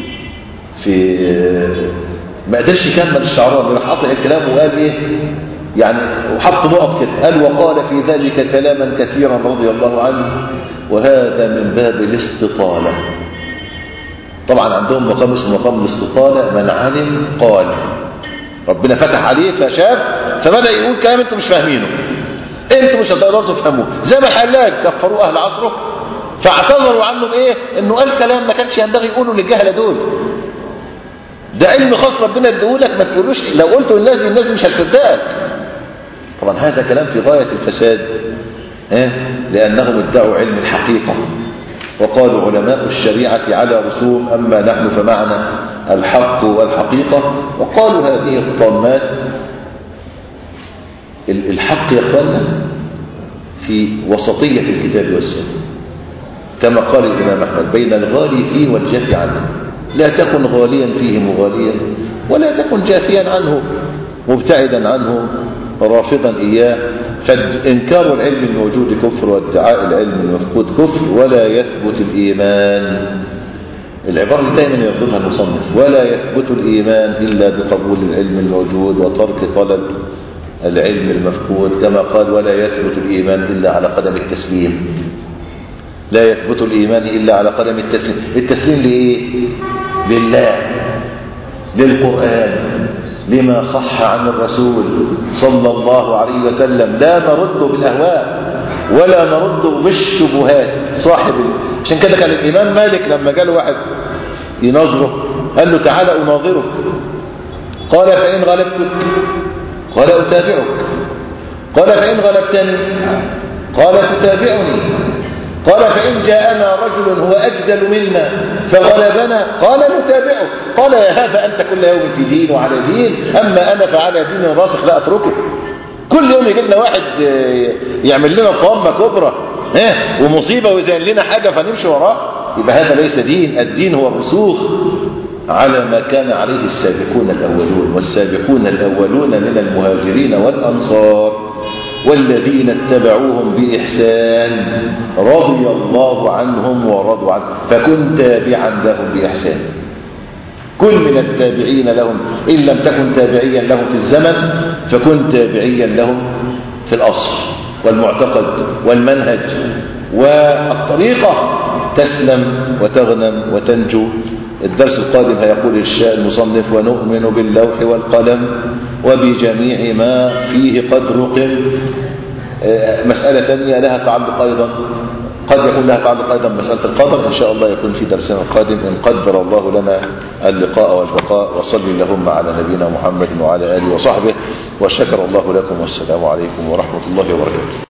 في ما قدرش يكمل الشعراني، راح قطع الكلام وقال إيه يعني، وحط نقط كده، قال وقال في ذلك كلاما كثيرا رضي الله عنه، وهذا من باب الاستطالة. طبعا عندهم مقام اسمه مقام الاستطالة، من علم قال، ربنا فتح عليه فشاف فبدأ يقول كلام انتم مش فاهمينه، انتم مش هتقدروا تفهموه. زي ما الحلاج كفروا اهل عصره فاعتذروا عنه بايه؟ انه قال كلام ما كانش ينبغي يقوله للجهله دول. ده علم خاص ربنا اديهولك، ما تقولوش لو قلته للناس الناس مش هتصدقك. طبعا هذا كلام في غايه الفساد، لانهم ادعوا علم الحقيقه، وقالوا علماء الشريعه على رسوم، اما نحن فمعنا الحق والحقيقه. وقالوا هذه الطامات. الحق يا اخوانا في وسطيه الكتاب والسنه، كما قال الامام احمد: بين الغالي فيه والجافي عنه، لا تكن غاليا فيه مغاليا، ولا تكن جافيا عنه مبتعدا عنه رافضا إياه. فإنكار العلم الموجود كفر، وادعاء العلم المفقود كفر، ولا يثبت الإيمان. العبارة اللي دائما يرددها المصنف: ولا يثبت الإيمان إلا بقبول العلم الموجود وترك طلب العلم المفقود، كما قال: ولا يثبت الإيمان إلا على قدم التسليم. لا يثبت الإيمان إلا على قدم التسليم. التسليم لإيه؟ لله، للقرآن، لما صح عن الرسول صلى الله عليه وسلم. لا نرد بالأهواء ولا نرد بالشبهات. عشان كده كان الإمام مالك لما قال واحد يناظره قال له: تعالى أناظرك. قال: فإن غلبتك؟ قال: أتابعك. قال: فإن غلبتني؟ قال: تتابعني. قال: فإن جاءنا رجل هو أجدل منا فغلبنا؟ قال: نتابعه. قال: يا هذا أنت كل يوم في دين وعلى دين، أما أنا فعلى دين راسخ لا أتركه. كل يوم يجي لنا واحد يعمل لنا طامة كبرى ومصيبة ويزين لنا حاجة فنمشي وراه، يبقى هذا ليس دين. الدين هو الرسوخ على ما كان عليه السابقون الأولون. والسابقون الأولون من المهاجرين والأنصار والذين اتبعوهم بإحسان رضي الله عنهم ورضوا عنه. فكن تابعا لهم بإحسان، كن من التابعين لهم، إن لم تكن تابعيا لهم في الزمن فكن تابعيا لهم في الأصل والمعتقد والمنهج والطريقة، تسلم وتغنم وتنجو. الدرس القادم هيقول المصنف: ونؤمن باللوح والقلم وبجميع ما فيه قد رقم. مسألة ثانية لها تعلق أيضا، قد يكون لها تعلق أيضا مسألة القدر، إن شاء الله يكون في درسنا القادم إن قدر الله لنا اللقاء والبقاء. وصلي اللهم على نبينا محمد وعلى آله وصحبه، وشكر الله لكم، والسلام عليكم ورحمة الله وبركاته.